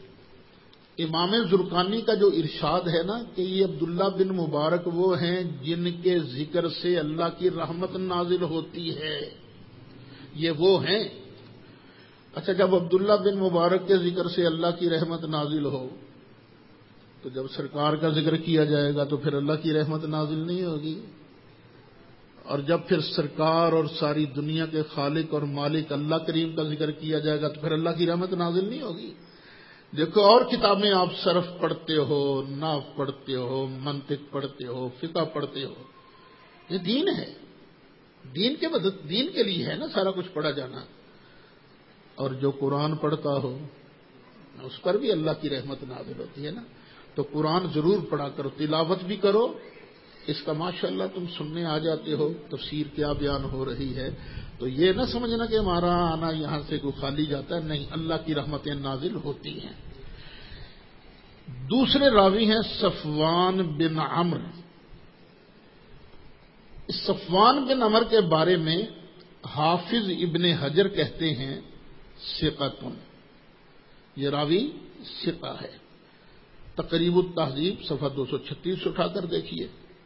امام زرقانی کا جو ارشاد ہے نا کہ یہ عبداللہ بن مبارک وہ ہیں جن کے ذکر سے اللہ کی رحمت نازل ہوتی ہے، یہ وہ ہیں۔ اچھا، جب عبداللہ بن مبارک کے ذکر سے اللہ کی رحمت نازل ہو تو جب سرکار کا ذکر کیا جائے گا تو پھر اللہ کی رحمت نازل نہیں ہوگی، اور جب پھر سرکار اور ساری دنیا کے خالق اور مالک اللہ کریم کا ذکر کیا جائے گا تو پھر اللہ کی رحمت نازل نہیں ہوگی۔ دیکھو اور کتابیں آپ صرف پڑھتے ہو، نحو پڑھتے ہو، منطق پڑھتے ہو، فقہ پڑھتے ہو، یہ دین ہے، دین کے مدد دین کے لیے ہے نا سارا کچھ پڑھا جانا۔ اور جو قرآن پڑھتا ہو اس پر بھی اللہ کی رحمت نازل ہوتی ہے نا۔ تو قرآن ضرور پڑھا کرو، تلاوت بھی کرو، اس کا ماشاءاللہ تم سننے آ جاتے ہو تفسیر کیا بیان ہو رہی ہے، تو یہ نہ سمجھنا کہ ہمارا آنا یہاں سے کوئی خالی جاتا ہے، نہیں، اللہ کی رحمتیں نازل ہوتی ہیں۔ دوسرے راوی ہیں صفوان بن عمرو. اس صفوان بن عمرو کے بارے میں حافظ ابن حجر کہتے ہیں ثقۃ. یہ راوی ثقہ ہے. تقریب التہذیب صفحہ دو سو چھتیس اٹھا کر دیکھیے.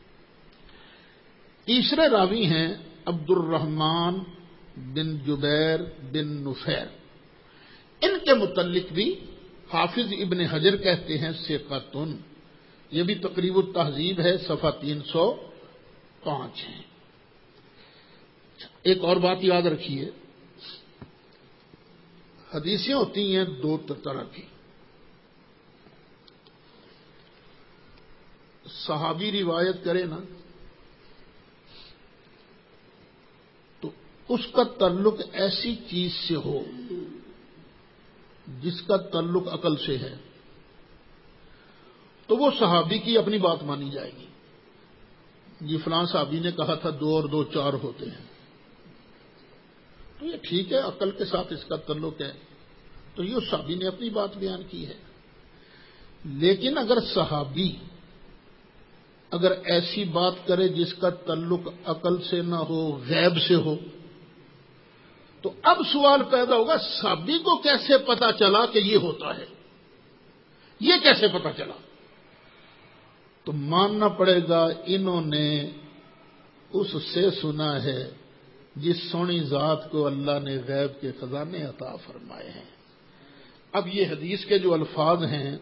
تیسرے راوی ہیں عبد الرحمن بن جبیر بن نفیر. ان کے متعلق بھی حافظ ابن حجر کہتے ہیں ثقۃ. یہ بھی تقریب التہذیب ہے صفحہ تین سو پانچ ہے. ایک اور بات یاد رکھیے، حدیثیں ہوتی ہیں دو طرح کی. صحابی روایت کرے نا تو اس کا تعلق ایسی چیز سے ہو جس کا تعلق عقل سے ہے تو وہ صحابی کی اپنی بات مانی جائے گی. جی فلاں صحابی نے کہا تھا دو اور دو چار ہوتے ہیں، تو یہ ٹھیک ہے، عقل کے ساتھ اس کا تعلق ہے، تو یہ صحابی نے اپنی بات بیان کی ہے. لیکن اگر صحابی اگر ایسی بات کرے جس کا تعلق عقل سے نہ ہو، غیب سے ہو، تو اب سوال پیدا ہوگا صحابی کو کیسے پتا چلا کہ یہ ہوتا ہے، یہ کیسے پتا چلا؟ تو ماننا پڑے گا انہوں نے اس سے سنا ہے جس سونی ذات کو اللہ نے غیب کے خزانے عطا فرمائے ہیں. اب یہ حدیث کے جو الفاظ ہیں،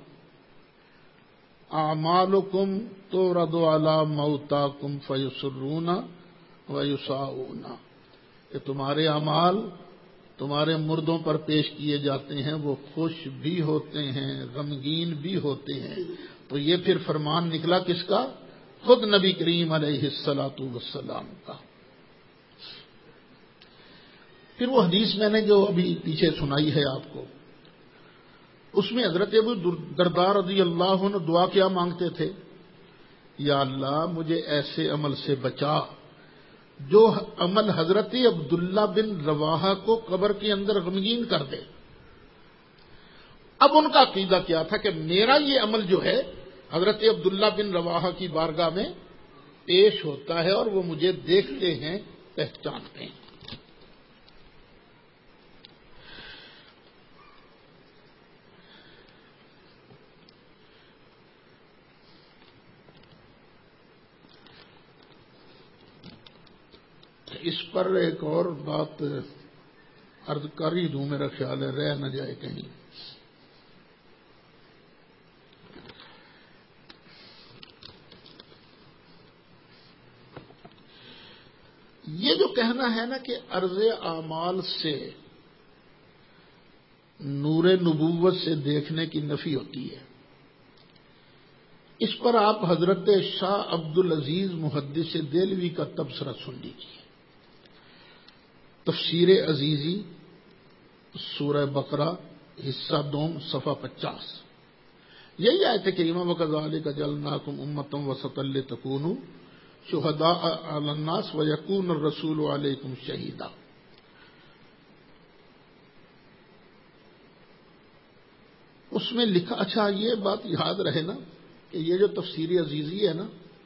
اعمالکم تورد علی موتاکم فیسرون ویساؤون، کہ تمہارے اعمال تمہارے مردوں پر پیش کیے جاتے ہیں، وہ خوش بھی ہوتے ہیں غمگین بھی ہوتے ہیں. تو یہ پھر فرمان نکلا کس کا؟ خود نبی کریم علیہ الصلاۃ والسلام کا. پھر وہ حدیث میں نے جو ابھی پیچھے سنائی ہے آپ کو، اس میں حضرت ابو درداء رضی اللہ عنہ دعا کیا مانگتے تھے؟ یا اللہ مجھے ایسے عمل سے بچا جو عمل حضرت عبداللہ بن رواحہ کو قبر کے اندر غمگین کر دے. اب ان کا عقیدہ کیا تھا کہ میرا یہ عمل جو ہے حضرت عبداللہ بن رواحہ کی بارگاہ میں پیش ہوتا ہے اور وہ مجھے دیکھتے ہیں، پہچانتے ہیں. اس پر ایک اور بات عرض کر ہی دوں، میرا خیال ہے رہ نہ جائے کہیں. یہ جو کہنا ہے نا کہ عرض اعمال سے نور نبوت سے دیکھنے کی نفی ہوتی ہے، اس پر آپ حضرت شاہ عبد العزیز محدث دہلوی کا تبصرہ سن لیجیے. تفسیر عزیزی سورہ بقرہ حصہ دوم صفحہ پچاس. یہی آیت کریمہ وَكَذَلِكَ جَعَلْنَاكُمْ أُمَّةً وَسَطًا لِتَكُونُوا شُهَدَاءَ عَلَى النَّاسِ وَيَكُونَ الرَّسُولُ عَلَيْكُمْ شَهِيدًا. اس میں لکھا، اچھا یہ بات یاد رہے نا کہ یہ جو تفسیر عزیزی ہے نا،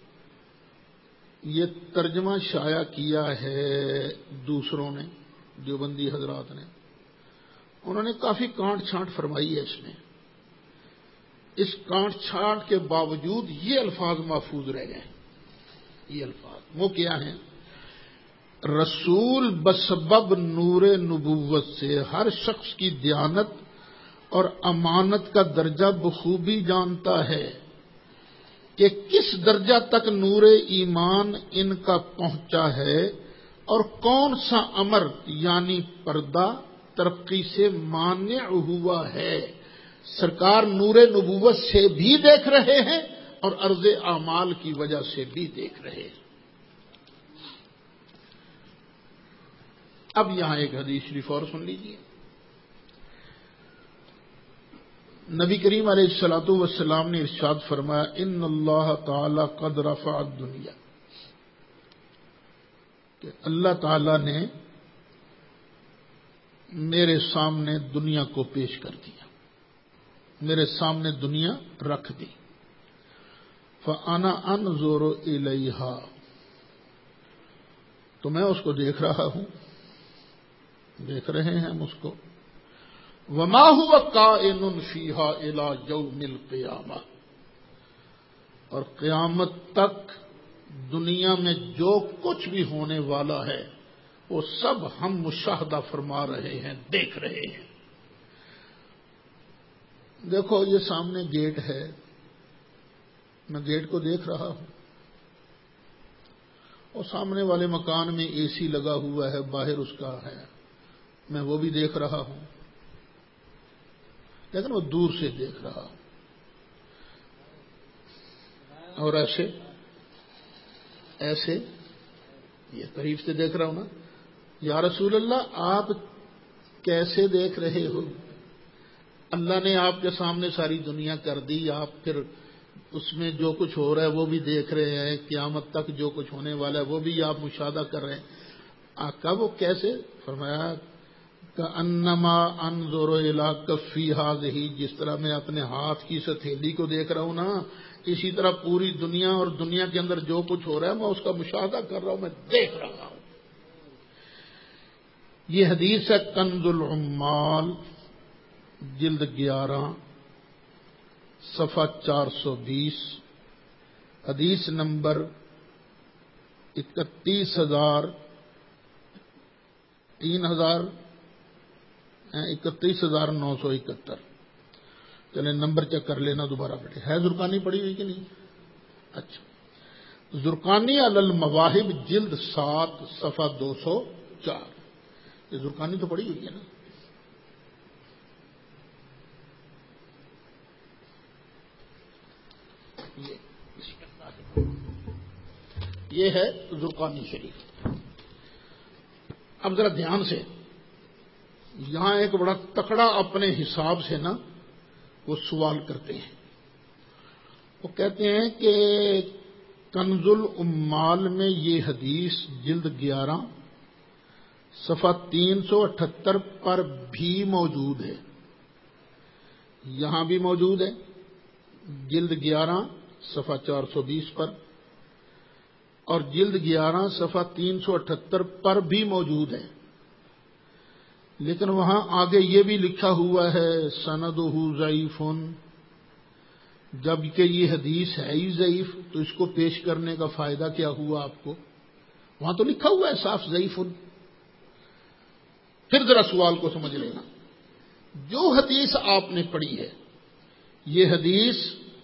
یہ ترجمہ شائع کیا ہے دوسروں نے، دیوبندی حضرات نے. انہوں نے کافی کانٹ چھانٹ فرمائی ہے اس میں. اس کانٹ چھانٹ کے باوجود یہ الفاظ محفوظ رہ گئے. یہ الفاظ وہ کیا ہیں؟ رسول بسبب نور نبوت سے ہر شخص کی دیانت اور امانت کا درجہ بخوبی جانتا ہے کہ کس درجہ تک نور ایمان ان کا پہنچا ہے اور کون سا امر یعنی پردہ ترقی سے مانع ہوا ہے. سرکار نور نبوت سے بھی دیکھ رہے ہیں اور عرض اعمال کی وجہ سے بھی دیکھ رہے ہیں. اب یہاں ایک حدیث شریف اور سن لیجیے. نبی کریم علیہ الصلوۃ والسلام نے ارشاد فرمایا ان اللہ تعالی قد رفع الدنیا، کہ اللہ تعالی نے میرے سامنے دنیا کو پیش کر دیا. میرے سامنے دنیا رکھ دی. فانا انظر الیہا، تو میں اس کو دیکھ رہا ہوں، دیکھ رہے ہیں ہم اس کو. وما هو کائن فیہا الی یوم القیامہ، اور قیامت تک دنیا میں جو کچھ بھی ہونے والا ہے وہ سب ہم مشاہدہ فرما رہے ہیں، دیکھ رہے ہیں. دیکھو یہ سامنے گیٹ ہے، میں گیٹ کو دیکھ رہا ہوں، اور سامنے والے مکان میں اے سی لگا ہوا ہے، باہر اس کا ہے، میں وہ بھی دیکھ رہا ہوں، لیکن وہ دور سے دیکھ رہا ہوں. اور ایسے ایسے یہ قریب سے دیکھ رہا ہوں نا. یا رسول اللہ آپ کیسے دیکھ رہے ہو؟ اللہ نے آپ کے سامنے ساری دنیا کر دی، آپ پھر اس میں جو کچھ ہو رہا ہے وہ بھی دیکھ رہے ہیں، قیامت تک جو کچھ ہونے والا ہے وہ بھی آپ مشاہدہ کر رہے ہیں. آقا وہ کیسے؟ فرمایا کأنما انظر الی کفی ھذہ، جس طرح میں اپنے ہاتھ کی اس ہتھیلی کو دیکھ رہا ہوں نا، اسی طرح پوری دنیا اور دنیا کے اندر جو کچھ ہو رہا ہے میں اس کا مشاہدہ کر رہا ہوں، میں دیکھ رہا ہوں. یہ حدیث ہے کنز العمال جلد گیارہ صفحہ چار سو بیس، حدیث نمبر اکتیس ہزار تین ہزار اکتیس ہزار نو سو اکہتر. چلیں نمبر چیک کر لینا دوبارہ بیٹھے. ہے زرقانی پڑھی ہوئی کہ نہیں؟ اچھا، زرقانی علی المواہب جلد سات صفحہ دو سو چار. یہ زرقانی تو پڑھی ہوئی ہے نا؟ یہ ہے زرقانی شریف. اب ذرا دھیان سے، یہاں ایک بڑا تکڑا اپنے حساب سے نا وہ سوال کرتے ہیں. وہ کہتے ہیں کہ کنز العمال میں یہ حدیث جلد گیارہ صفحہ تین سو اٹھہتر پر بھی موجود ہے، یہاں بھی موجود ہے جلد گیارہ صفحہ چار سو بیس پر، اور جلد گیارہ صفحہ تین سو اٹھہتر پر بھی موجود ہے. لیکن وہاں آگے یہ بھی لکھا ہوا ہے سندہ ضعیف، جب کہ یہ حدیث ہے ہی ضعیف تو اس کو پیش کرنے کا فائدہ کیا ہوا آپ کو؟ وہاں تو لکھا ہوا ہے صاف ضعیف. پھر ذرا سوال کو سمجھ لینا، جو حدیث آپ نے پڑھی ہے یہ حدیث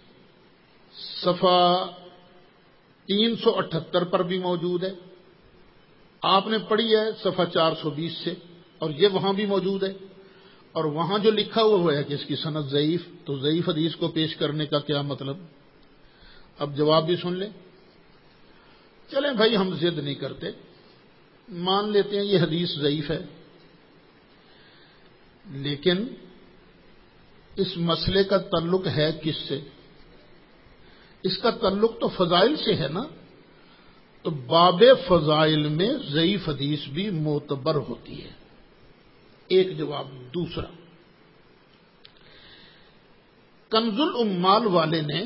صفحہ تین سو اٹھہتر پر بھی موجود ہے، آپ نے پڑھی ہے صفحہ چار سو بیس سے، اور یہ وہاں بھی موجود ہے، اور وہاں جو لکھا ہوا ہے کہ اس کی سند ضعیف، تو ضعیف حدیث کو پیش کرنے کا کیا مطلب؟ اب جواب بھی سن لیں. چلیں بھائی ہم ضد نہیں کرتے، مان لیتے ہیں یہ حدیث ضعیف ہے، لیکن اس مسئلے کا تعلق ہے کس سے؟ اس کا تعلق تو فضائل سے ہے نا. تو باب فضائل میں ضعیف حدیث بھی معتبر ہوتی ہے. ایک جواب. دوسرا، کنز العمال والے نے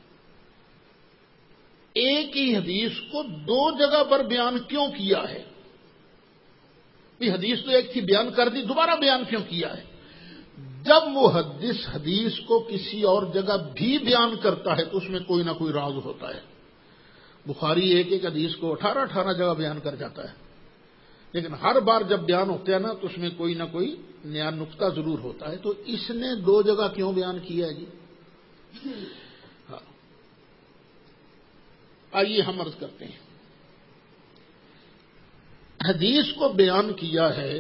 ایک ہی حدیث کو دو جگہ پر بیان کیوں کیا ہے؟ یہ حدیث تو ایک تھی بیان کر دی، دوبارہ بیان کیوں کیا ہے؟ جب وہ حدیث حدیث کو کسی اور جگہ بھی بیان کرتا ہے تو اس میں کوئی نہ کوئی راز ہوتا ہے. بخاری ایک ایک حدیث کو اٹھارہ اٹھارہ جگہ بیان کر جاتا ہے، لیکن ہر بار جب بیان ہوتا ہے نا تو اس میں کوئی نہ کوئی نیا نقطہ ضرور ہوتا ہے. تو اس نے دو جگہ کیوں بیان کیا ہے جی؟ ہاں. آئیے ہم عرض کرتے ہیں. حدیث کو بیان کیا ہے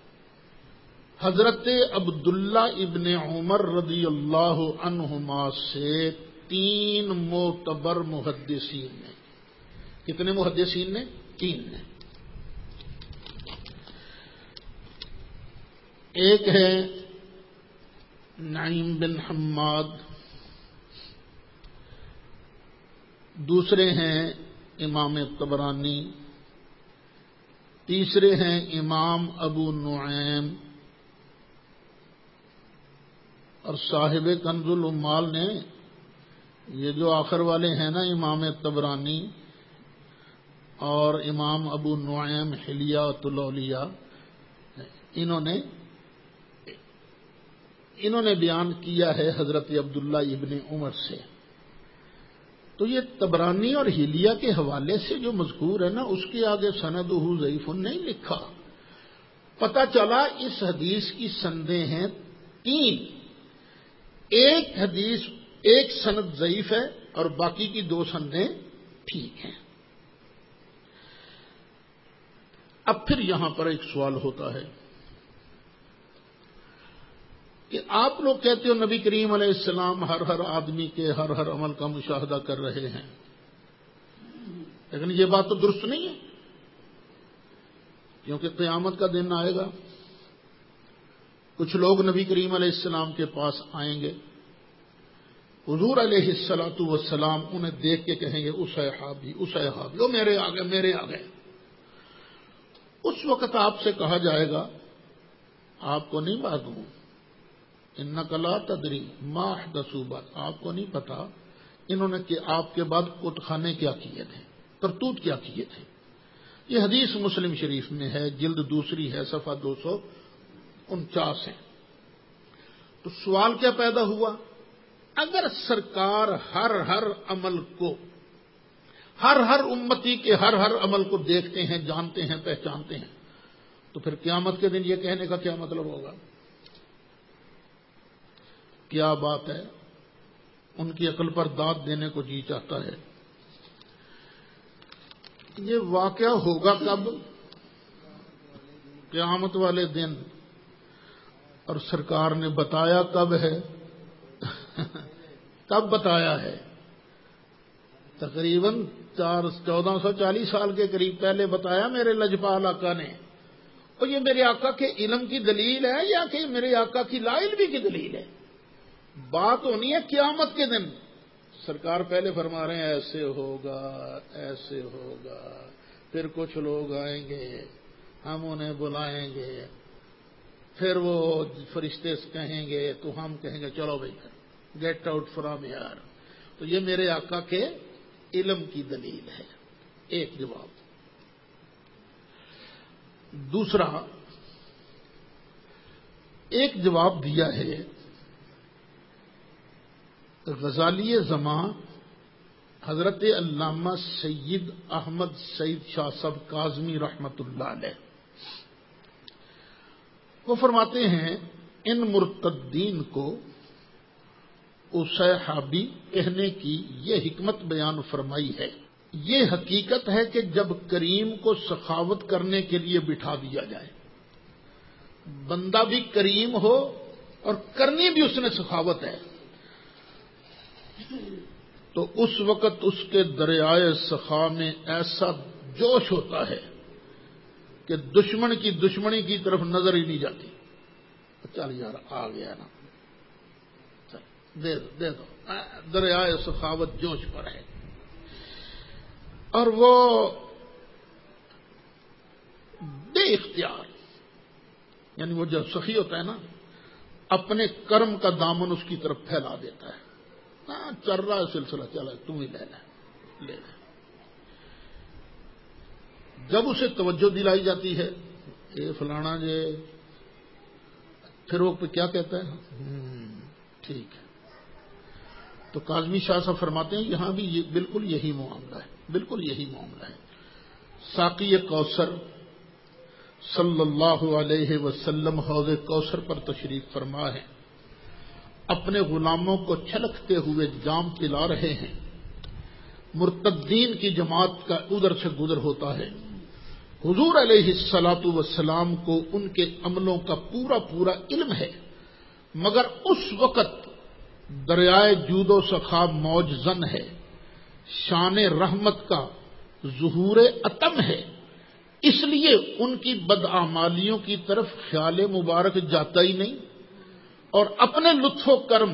حضرت عبداللہ ابن عمر رضی اللہ عنہما سے تین معتبر محدثین نے. کتنے محدثین نے؟ تین نے. ایک ہے نعیم بن حماد، دوسرے ہیں امام طبرانی، تیسرے ہیں امام ابو نعیم، اور صاحب کنز العمال نے یہ جو آخر والے ہیں نا امام طبرانی اور امام ابو نعیم حلیۃ الاولیاء، انہوں نے انہوں نے بیان کیا ہے حضرت عبداللہ ابن عمر سے. تو یہ طبرانی اور حلیہ کے حوالے سے جو مذکور ہے نا، اس کے آگے سندہ ضعیف نہیں لکھا. پتہ چلا اس حدیث کی سندیں ہیں تین. ایک حدیث ایک سند ضعیف ہے اور باقی کی دو سندیں ٹھیک ہیں. اب پھر یہاں پر ایک سوال ہوتا ہے کہ آپ لوگ کہتے ہو نبی کریم علیہ السلام ہر ہر آدمی کے ہر ہر عمل کا مشاہدہ کر رہے ہیں، لیکن یہ بات تو درست نہیں ہے، کیونکہ قیامت کا دن آئے گا، کچھ لوگ نبی کریم علیہ السلام کے پاس آئیں گے، حضور علیہ الصلوۃ والسلام انہیں دیکھ کے کہیں گے اصحابی اصحابی، وہ میرے آگے میرے آگے. اس وقت آپ سے کہا جائے گا آپ کو نہیں معلوم، انک لا تدری ما احدثوا بعد، آپ کو نہیں پتا انہوں نے کہ آپ کے بعد کتخانے کیا کیے تھے، کرتوت کیا کیے تھے. یہ حدیث مسلم شریف میں ہے، جلد دوسری ہے، صفحہ دو سو انچاس ہے. تو سوال کیا پیدا ہوا؟ اگر سرکار ہر ہر عمل کو، ہر ہر امتی کے ہر ہر عمل کو دیکھتے ہیں، جانتے ہیں، پہچانتے ہیں، تو پھر قیامت کے دن یہ کہنے کا کیا مطلب ہوگا؟ کیا بات ہے؟ ان کی عقل پر داد دینے کو جی چاہتا ہے. یہ واقعہ ہوگا کب؟ قیامت والے دن. اور سرکار نے بتایا کب ہے؟ کب بتایا ہے؟ تقریباً چار چودہ سو چالیس سال کے قریب پہلے بتایا میرے لجپال آقا نے. اور یہ میرے آقا کے علم کی دلیل ہے یا کہ میرے آقا کی لا علمی کی دلیل ہے؟ بات ہونی ہے قیامت کے دن. سرکار پہلے فرما رہے ہیں ایسے ہوگا ایسے ہوگا، پھر کچھ لوگ آئیں گے، ہم انہیں بلائیں گے، پھر وہ فرشتے کہیں گے تو ہم کہیں گے چلو بھائی گیٹ آؤٹ فرام ہیئر. تو یہ میرے آقا کے علم کی دلیل ہے. ایک جواب. دوسرا ایک جواب دیا ہے غزالی زماں حضرت علامہ سید احمد سعید شاہ صاحب کاظمی رحمت اللہ علیہ. وہ فرماتے ہیں ان مرتدین کو اصحابی کہنے کی یہ حکمت بیان فرمائی ہے. یہ حقیقت ہے کہ جب کریم کو سخاوت کرنے کے لیے بٹھا دیا جائے، بندہ بھی کریم ہو اور کرنی بھی اس نے سخاوت ہے، تو اس وقت اس کے دریائے سخا میں ایسا جوش ہوتا ہے کہ دشمن کی دشمنی کی طرف نظر ہی نہیں جاتی. چل یار آ گیا نا، دے دو دے دو. دریائے سخاوت جوش پر ہے. اور وہ بے اختیار، یعنی وہ جو سخی ہوتا ہے نا، اپنے کرم کا دامن اس کی طرف پھیلا دیتا ہے. ہاں چل رہا ہے سلسلہ، چلا تم ہی لے لے لے لے. جب اسے توجہ دلائی جاتی ہے اے فلانا جے، پھر وہ پہ کیا کہتا ہے؟ ٹھیک ہے. تو کاظمی شاہ صاحب فرماتے ہیں یہاں بھی یہ بالکل یہی معاملہ ہے، بالکل یہی معاملہ ہے. ساقی کوثر صلی اللہ علیہ وسلم حوض کوثر پر تشریف فرما ہے، اپنے غلاموں کو چھلکتے ہوئے جام پلا رہے ہیں. مرتدین کی جماعت کا ادھر سے گزر ہوتا ہے. حضور علیہ الصلاۃ والسلام کو ان کے عملوں کا پورا پورا علم ہے، مگر اس وقت دریائے جود و سخا موج زن ہے، شان رحمت کا ظہور اتم ہے، اس لیے ان کی بدعمالیوں کی طرف خیال مبارک جاتا ہی نہیں، اور اپنے لطف و کرم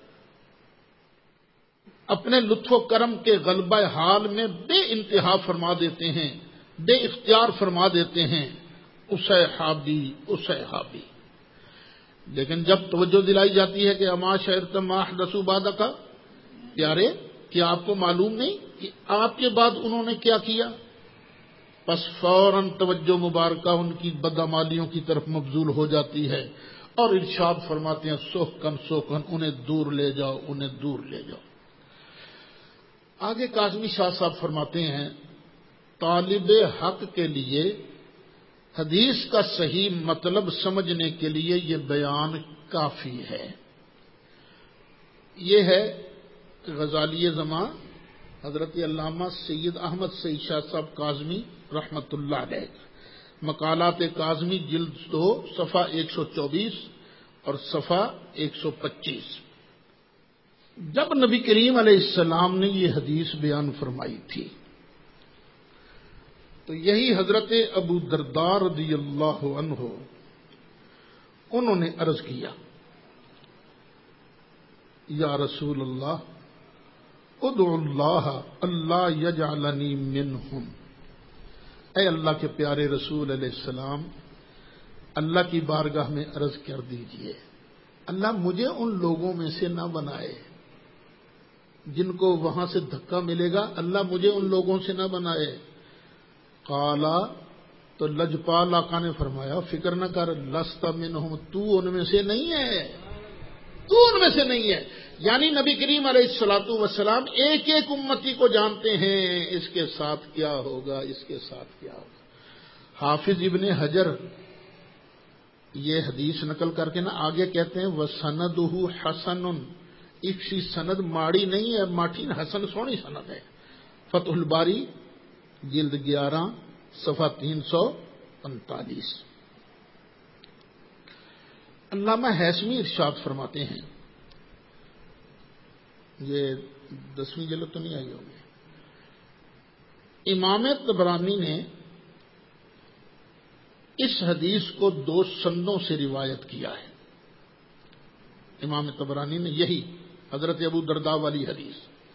اپنے لطف و کرم کے غلبہ حال میں بے انتہا فرما دیتے ہیں، بے اختیار فرما دیتے ہیں اصحابی اصحابی. لیکن جب توجہ دلائی جاتی ہے کہ اما شعرتم ما احدثوا بعدک، پیارے کیا آپ کو معلوم نہیں کہ آپ کے بعد انہوں نے کیا کیا؟ پس فوراً توجہ مبارکہ ان کی بدعمالیوں کی طرف مبذول ہو جاتی ہے اور ارشاد فرماتے ہیں سوکن سوکن انہیں دور لے جاؤ، انہیں دور لے جاؤ۔ آگے کاظمی شاہ صاحب فرماتے ہیں طالب حق کے لیے حدیث کا صحیح مطلب سمجھنے کے لیے یہ بیان کافی ہے۔ یہ ہے غزالی زمان حضرت علامہ سید احمد سعید شاہ صاحب کاظمی رحمت اللہ علیہ، مقالات کاظمی جلد دو صفحہ ایک سو چوبیس اور صفحہ ایک سو پچیس۔ جب نبی کریم علیہ السلام نے یہ حدیث بیان فرمائی تھی تو یہی حضرت ابو درداء رضی اللہ عنہ انہوں نے عرض کیا یا رسول اللہ ادعو اللہ اللہ یجعلنی منہم، اے اللہ کے پیارے رسول علیہ السلام اللہ کی بارگاہ میں عرض کر دیجئے اللہ مجھے ان لوگوں میں سے نہ بنائے جن کو وہاں سے دھکا ملے گا، اللہ مجھے ان لوگوں سے نہ بنائے۔ قالا تو لجپال آقا نے فرمایا فکر نہ کر لست منہم، تو ان میں سے نہیں ہے، تو ان میں سے نہیں ہے۔ یعنی نبی کریم علیہ الصلوۃ والسلام ایک ایک امتی کو جانتے ہیں اس کے ساتھ کیا ہوگا، اس کے ساتھ کیا ہوگا۔ حافظ ابن حجر یہ حدیث نقل کر کے نا آگے کہتے ہیں وَسَنَدُهُ حَسَنٌ، اس کی سند ماڑی نہیں ہے، ماٹھی حسن سونی سند ہے۔ فتح الباری جلد گیارہ صفحہ تین سو پینتالیس۔ علامہ ہیثمی ارشاد فرماتے ہیں، یہ دسویں جلد تو نہیں آئی ہوگی، امام طبرانی نے اس حدیث کو دو سندوں سے روایت کیا ہے۔ امام طبرانی نے یہی حضرت ابو درداء والی حدیث،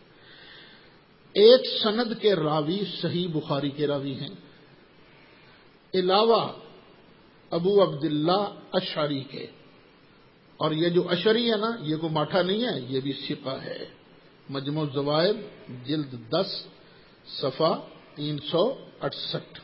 ایک سند کے راوی صحیح بخاری کے راوی ہیں علاوہ ابو عبداللہ اشعری کے، اور یہ جو اشعری ہے نا یہ کوئی ماٹھا نہیں ہے، یہ بھی ثقہ ہے۔ مجموع الزوائد جلد دس صفحہ تین سو اڑسٹھ۔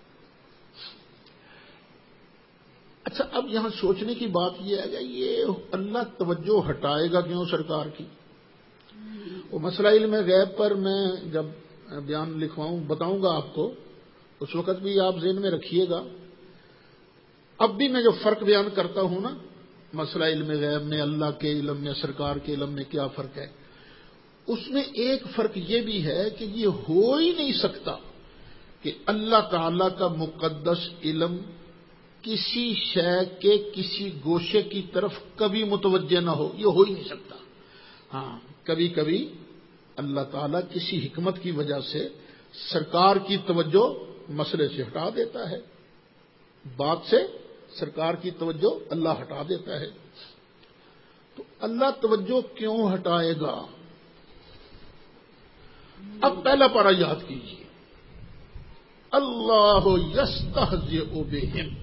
اچھا اب یہاں سوچنے کی بات یہ ہے کہ یہ اللہ توجہ ہٹائے گا کیوں سرکار کی؟ وہ مسئلہ علم غیب پر میں جب بیان لکھواؤں بتاؤں گا آپ کو، اس وقت بھی آپ ذہن میں رکھیے گا۔ اب بھی میں جو فرق بیان کرتا ہوں نا مسئلہ علم غیب میں، اللہ کے علم میں، سرکار کے علم میں کیا فرق ہے، اس میں ایک فرق یہ بھی ہے کہ یہ ہو ہی نہیں سکتا کہ اللہ تعالی کا مقدس علم کسی شے کے کسی گوشے کی طرف کبھی متوجہ نہ ہو، یہ ہو ہی نہیں سکتا۔ ہاں کبھی کبھی اللہ تعالیٰ کسی حکمت کی وجہ سے سرکار کی توجہ مسئلے سے ہٹا دیتا ہے، بات سے سرکار کی توجہ اللہ ہٹا دیتا ہے۔ تو اللہ توجہ کیوں ہٹائے گا؟ اب پہلا پارا یاد کیجیے، اللہ یستہزئ بہم،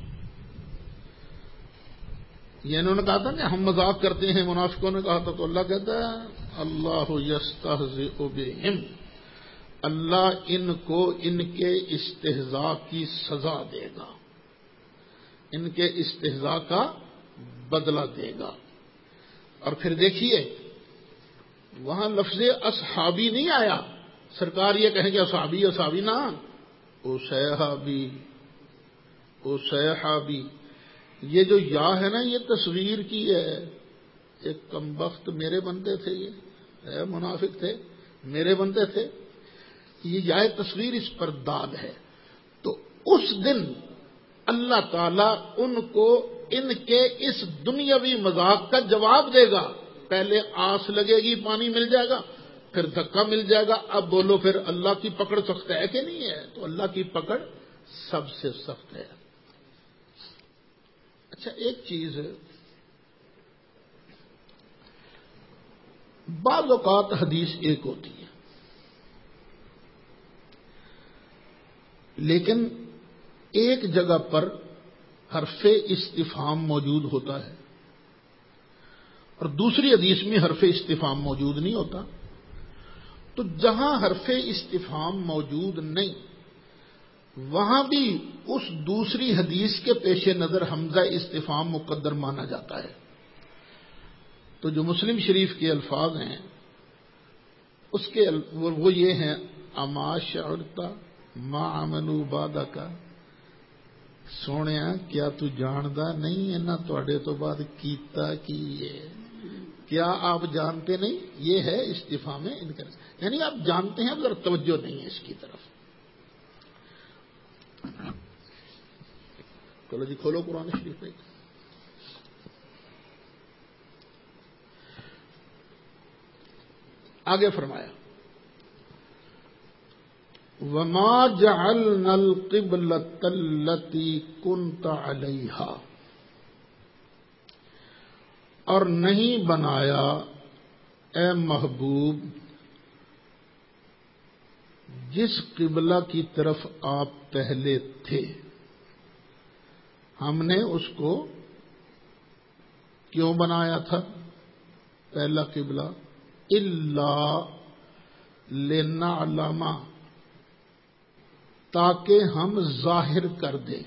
یہ انہوں نے کہا تھا کہ ہم مذاق کرتے ہیں، منافقوں نے کہا تھا، تو اللہ کہتا ہے اللہ یستہزئ بہم، اللہ ان کو ان کے استہزاء کی سزا دے گا، ان کے استہزاء کا بدلہ دے گا۔ اور پھر دیکھیے وہاں لفظ اصحابی نہیں آیا، سرکار یہ کہیں کہ اصحابی اصحابی نہ، او صحابی او صحابی، یہ جو یا ہے نا یہ تصغیر کی ہے، ایک کمبخت میرے بندے تھے، یہ منافق تھے میرے بندے تھے، یہ یا تصغیر اس پر داد ہے۔ تو اس دن اللہ تعالیٰ ان کو ان کے اس دنیاوی مذاق کا جواب دے گا۔ پہلے آس لگے گی پانی مل جائے گا، پھر دھکا مل جائے گا، اب بولو پھر اللہ کی پکڑ سخت ہے کہ نہیں ہے؟ تو اللہ کی پکڑ سب سے سخت ہے۔ اچھا ایک چیز، بعض اوقات حدیث ایک ہوتی ہے لیکن ایک جگہ پر حرف استفہام موجود ہوتا ہے اور دوسری حدیث میں حرف استفہام موجود نہیں ہوتا. تو جہاں حرف استفہام موجود نہیں وہاں بھی اس دوسری حدیث کے پیش نظر حمزہ استفہام مقدر مانا جاتا ہے. تو جو مسلم شریف کے الفاظ ہیں اس کے وہ یہ ہیں اما شعرتا ما عملوا بعدک، سونیا کیا تو جاندا نہیں ہے نہ تواڈے تو بعد کیتا کی ہے. کیا آپ جانتے نہیں؟ یہ ہے استفہام انکار، یعنی آپ جانتے ہیں مگر توجہ نہیں ہے اس کی طرف. چلو جی کھولو قرآن شریف پہ. آگے فرمایا وما جعلنا القبلة التي كنت عليها، اور نہیں بنایا اے محبوب جس قبلہ کی طرف آپ پہلے تھے، ہم نے اس کو کیوں بنایا تھا پہلا قبلہ؟ الا لنعلم، تاکہ ہم ظاہر کر دیں.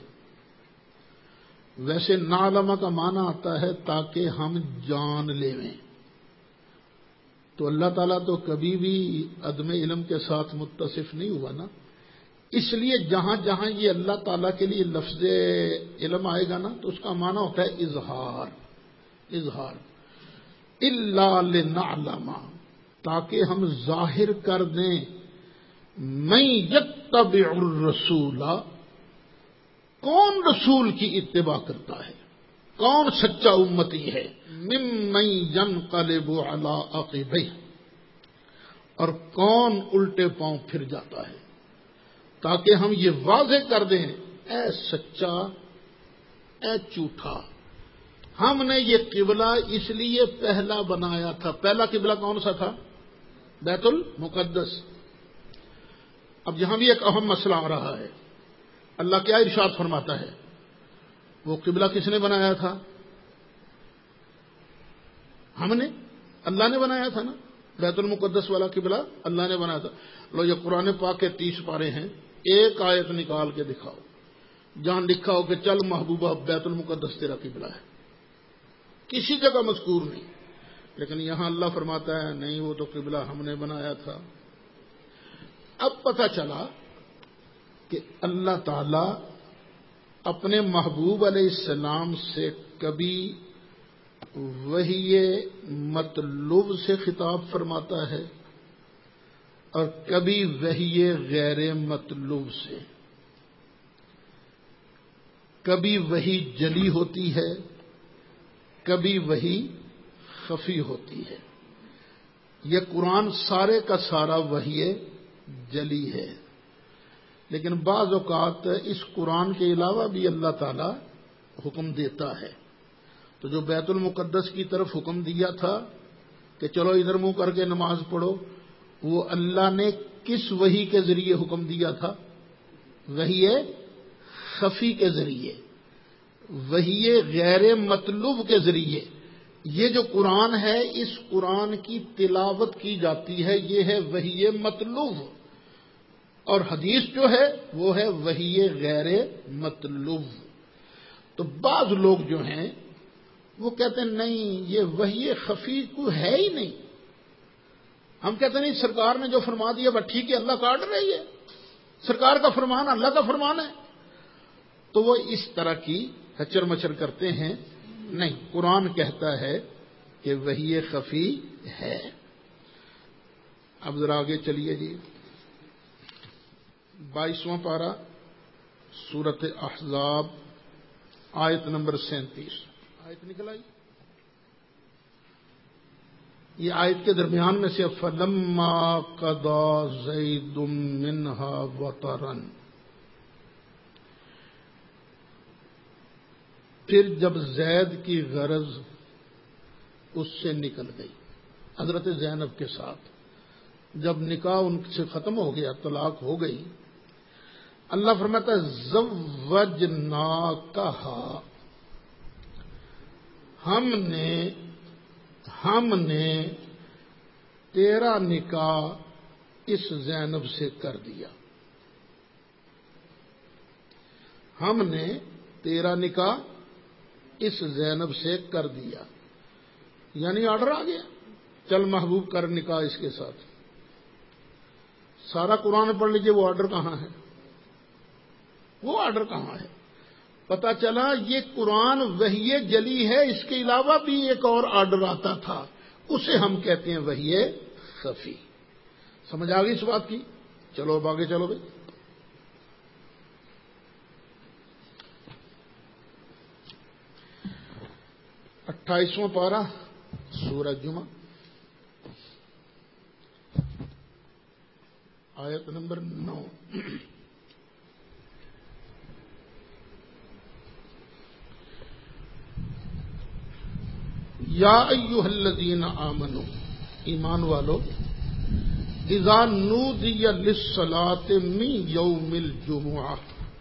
ویسے نعلم کا معنی آتا ہے تاکہ ہم جان لیں. تو اللہ تعالیٰ تو کبھی بھی عدم علم کے ساتھ متصف نہیں ہوا نا، اس لیے جہاں جہاں یہ اللہ تعالیٰ کے لیے لفظ علم آئے گا نا تو اس کا معنی ہوتا ہے اظہار. اظہار الا لنعلم، تاکہ ہم ظاہر کر دیں من یتبع الرسول، کون رسول کی اتباع کرتا ہے، کون سچا امتی ہے، ممن ینقلب علی عقبیہ، اور کون الٹے پاؤں پھر جاتا ہے، تاکہ ہم یہ واضح کر دیں اے سچا اے جھوٹا. ہم نے یہ قبلہ اس لیے پہلا بنایا تھا. پہلا قبلہ کون سا تھا؟ بیت المقدس. اب یہاں بھی ایک اہم مسئلہ آ رہا ہے. اللہ کیا ارشاد فرماتا ہے؟ وہ قبلہ کس نے بنایا تھا؟ ہم نے، اللہ نے بنایا تھا نا. بیت المقدس والا قبلہ اللہ نے بنایا تھا. لو یہ قرآن پاک کے تیس پارے ہیں، ایک آیت نکال کے دکھاؤ جہاں لکھا ہو کہ چل محبوبہ بیت المقدس تیرا قبلہ ہے. کسی جگہ مذکور نہیں. لیکن یہاں اللہ فرماتا ہے نہیں، وہ تو قبلہ ہم نے بنایا تھا. اب پتہ چلا کہ اللہ تعالی اپنے محبوب علیہ السلام سے کبھی وحی مطلوب سے خطاب فرماتا ہے اور کبھی وحی غیر مطلوب سے. کبھی وحی جلی ہوتی ہے، کبھی وحی خفی ہوتی ہے. یہ قرآن سارے کا سارا وحی جلی ہے، لیکن بعض اوقات اس قرآن کے علاوہ بھی اللہ تعالی حکم دیتا ہے. تو جو بیت المقدس کی طرف حکم دیا تھا کہ چلو ادھر منہ کر کے نماز پڑھو، وہ اللہ نے کس وحی کے ذریعے حکم دیا تھا؟ وحی خفی کے ذریعے، وحی غیر مطلوب کے ذریعے. یہ جو قرآن ہے اس قرآن کی تلاوت کی جاتی ہے، یہ ہے وحی مطلوب، اور حدیث جو ہے وہ ہے وحی غیر مطلوب. تو بعض لوگ جو ہیں وہ کہتے ہیں نہیں یہ وحی خفی کو ہے ہی نہیں. ہم کہتے ہیں نہیں، سرکار نے جو فرما دیا وہ ٹھیک ہے، اللہ کاٹ رہی ہے، سرکار کا فرمان اللہ کا فرمان ہے. تو وہ اس طرح کی ہچر مچر کرتے ہیں. نہیں، قرآن کہتا ہے کہ وحی خفی ہے. اب ذرا آگے چلیے جی. بائیسواں پارہ سورت احزاب آیت نمبر سینتیس. آیت نکل آئی. یہ آیت کے درمیان میں سے فلما قضا زید منها وطرا، پھر جب زید کی غرض اس سے نکل گئی، حضرت زینب کے ساتھ جب نکاح ان سے ختم ہو گیا، طلاق ہو گئی، اللہ فرماتا ہے زوجناکہا، ہم نے ہم نے تیرا نکاح اس زینب سے کر دیا، ہم نے تیرا نکاح اس زینب سے کر دیا، یعنی آرڈر آ گیا، چل محبوب کر نکاح اس کے ساتھ۔ سارا قرآن پڑھ لیجئے، وہ آرڈر کہاں ہے؟ وہ آرڈر کہاں ہے؟ پتا چلا یہ قرآن وحی جلی ہے، اس کے علاوہ بھی ایک اور آرڈر آتا تھا، اسے ہم کہتے ہیں وحی خفی۔ سمجھ آ گئی اس بات کی؟ چلو اب آگے چلو بھائی۔ اٹھائیسواں پارہ سورہ جمعہ، آیت نمبر نو۔ یا ایھا الذین آمنوا، ایمان والو، اذا نودی للصلاۃ من یوم الجمعہ،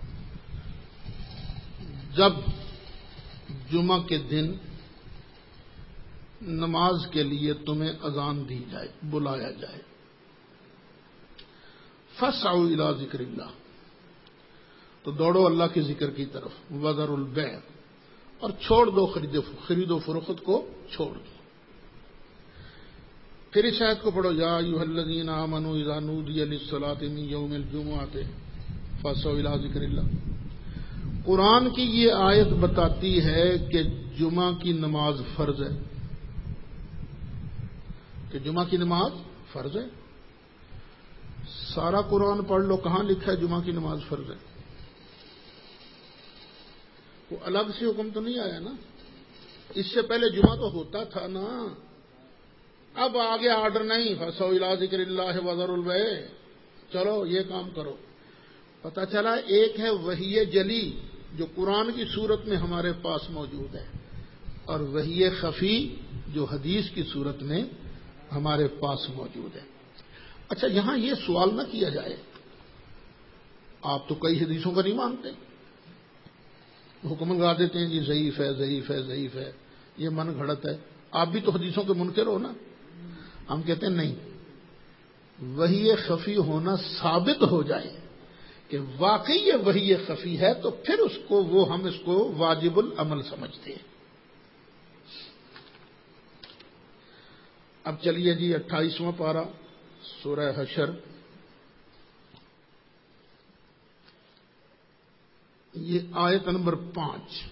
جب جمعہ کے دن نماز کے لیے تمہیں اذان دی جائے، بلایا جائے، فاسعوا الی ذکر اللہ، تو دوڑو اللہ کے ذکر کی طرف، وذروا البیع، اور چھوڑ دو خرید و فروخت کو چھوڑ دو۔ پھر اس آیت کو پڑھو، یا ایھا الذین آمنوا اذا نودی للصلاۃ من یوم الجمعۃ فاسعوا الی ذکر اللہ۔ قرآن کی یہ آیت بتاتی ہے کہ جمعہ کی نماز فرض ہے، کہ جمعہ کی نماز فرض ہے۔ سارا قرآن پڑھ لو، کہاں لکھا ہے جمعہ کی نماز فرض ہے؟ وہ الگ سے حکم تو نہیں آیا نا، اس سے پہلے جمعہ تو ہوتا تھا نا۔ اب آگے آرڈر نہیں، فاسعوا الی ذکر اللہ وذروا البیع، چلو یہ کام کرو۔ پتہ چلا ایک ہے وحی جلی جو قرآن کی صورت میں ہمارے پاس موجود ہے، اور وحی خفی جو حدیث کی صورت میں ہمارے پاس موجود ہے۔ اچھا، یہاں یہ سوال نہ کیا جائے، آپ تو کئی حدیثوں کا نہیں مانتے، حکم لگا دیتے ہیں جی ضعیف ہے ضعیف ہے ضعیف ہے، یہ من گھڑت ہے۔ آپ بھی تو حدیثوں کے منکر ہو نا۔ ہم کہتے ہیں نہیں، وحی خفی ہونا ثابت ہو جائے کہ واقعی یہ وحی خفی ہے تو پھر اس کو وہ ہم اس کو واجب العمل سمجھتے ہیں۔ اب چلیے جی اٹھائیسواں پارہ سورہ حشر، یہ آیت نمبر پانچ۔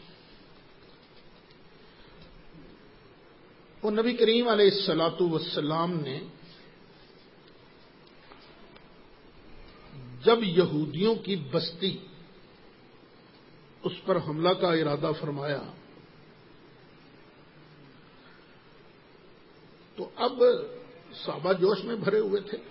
وہ نبی کریم علیہ الصلاۃ والسلام نے جب یہودیوں کی بستی اس پر حملہ کا ارادہ فرمایا تو اب صحابہ جوش میں بھرے ہوئے تھے،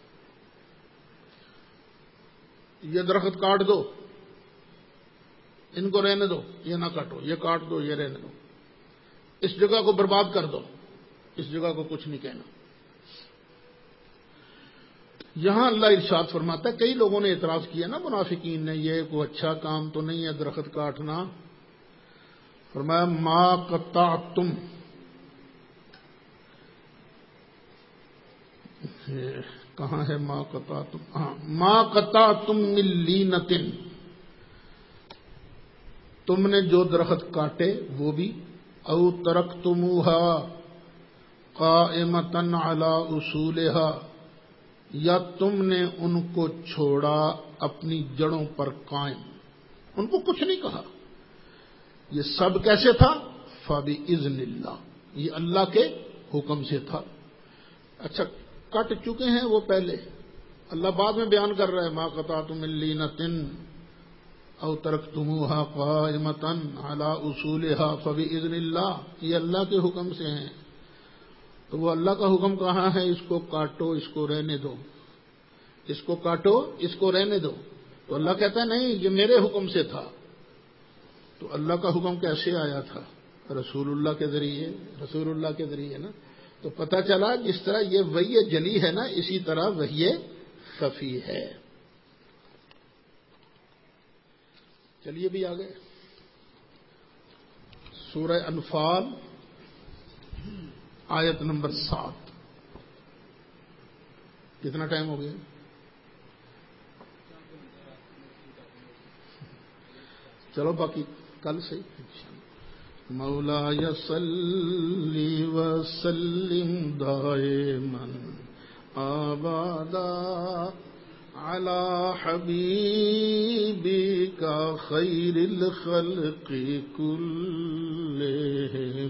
یہ درخت کاٹ دو، ان کو رہنے دو، یہ نہ کاٹو، یہ کاٹ دو، یہ رہنے دو، اس جگہ کو برباد کر دو، اس جگہ کو کچھ نہیں کہنا۔ یہاں اللہ ارشاد فرماتا ہے، کئی لوگوں نے اعتراض کیا نا، منافقین نے، یہ کوئی اچھا کام تو نہیں ہے درخت کاٹنا۔ فرمایا ما قطعتم، کہاں ہے ما قطعتم؟ ہاں، ما قطعتم من لینۃ، تم نے جو درخت کاٹے وہ بھی، او ترکتموها قائمۃ علی اصولها، یا تم نے ان کو چھوڑا اپنی جڑوں پر قائم، ان کو کچھ نہیں کہا۔ یہ سب کیسے تھا؟ فبإذن اللہ، یہ اللہ کے حکم سے تھا۔ اچھا، کٹ چکے ہیں وہ پہلے، اللہ بعد میں بیان کر رہا ہے ما قطعتم من لینۃ او ترکتموها قائمۃ علی اصولها فبإذن اللہ، یہ اللہ کے حکم سے ہیں۔ تو وہ اللہ کا حکم کہاں ہے؟ اس کو کاٹو، اس کو رہنے دو، اس کو کاٹو، اس کو رہنے دو۔ تو اللہ کہتا ہے نہیں، یہ میرے حکم سے تھا۔ تو اللہ کا حکم کیسے آیا تھا؟ رسول اللہ کے ذریعے، رسول اللہ کے ذریعے نا۔ تو پتہ چلا جس طرح یہ وحی جلی ہے نا، اسی طرح وحی خفی ہے۔ چلیے بھی آگے، سورہ انفال آیت نمبر سات. کتنا ٹائم ہو گیا؟ چلو باقی کل سے. مولاي صل وسلم دائما ابدا على حبيبك خير الخلق كلهم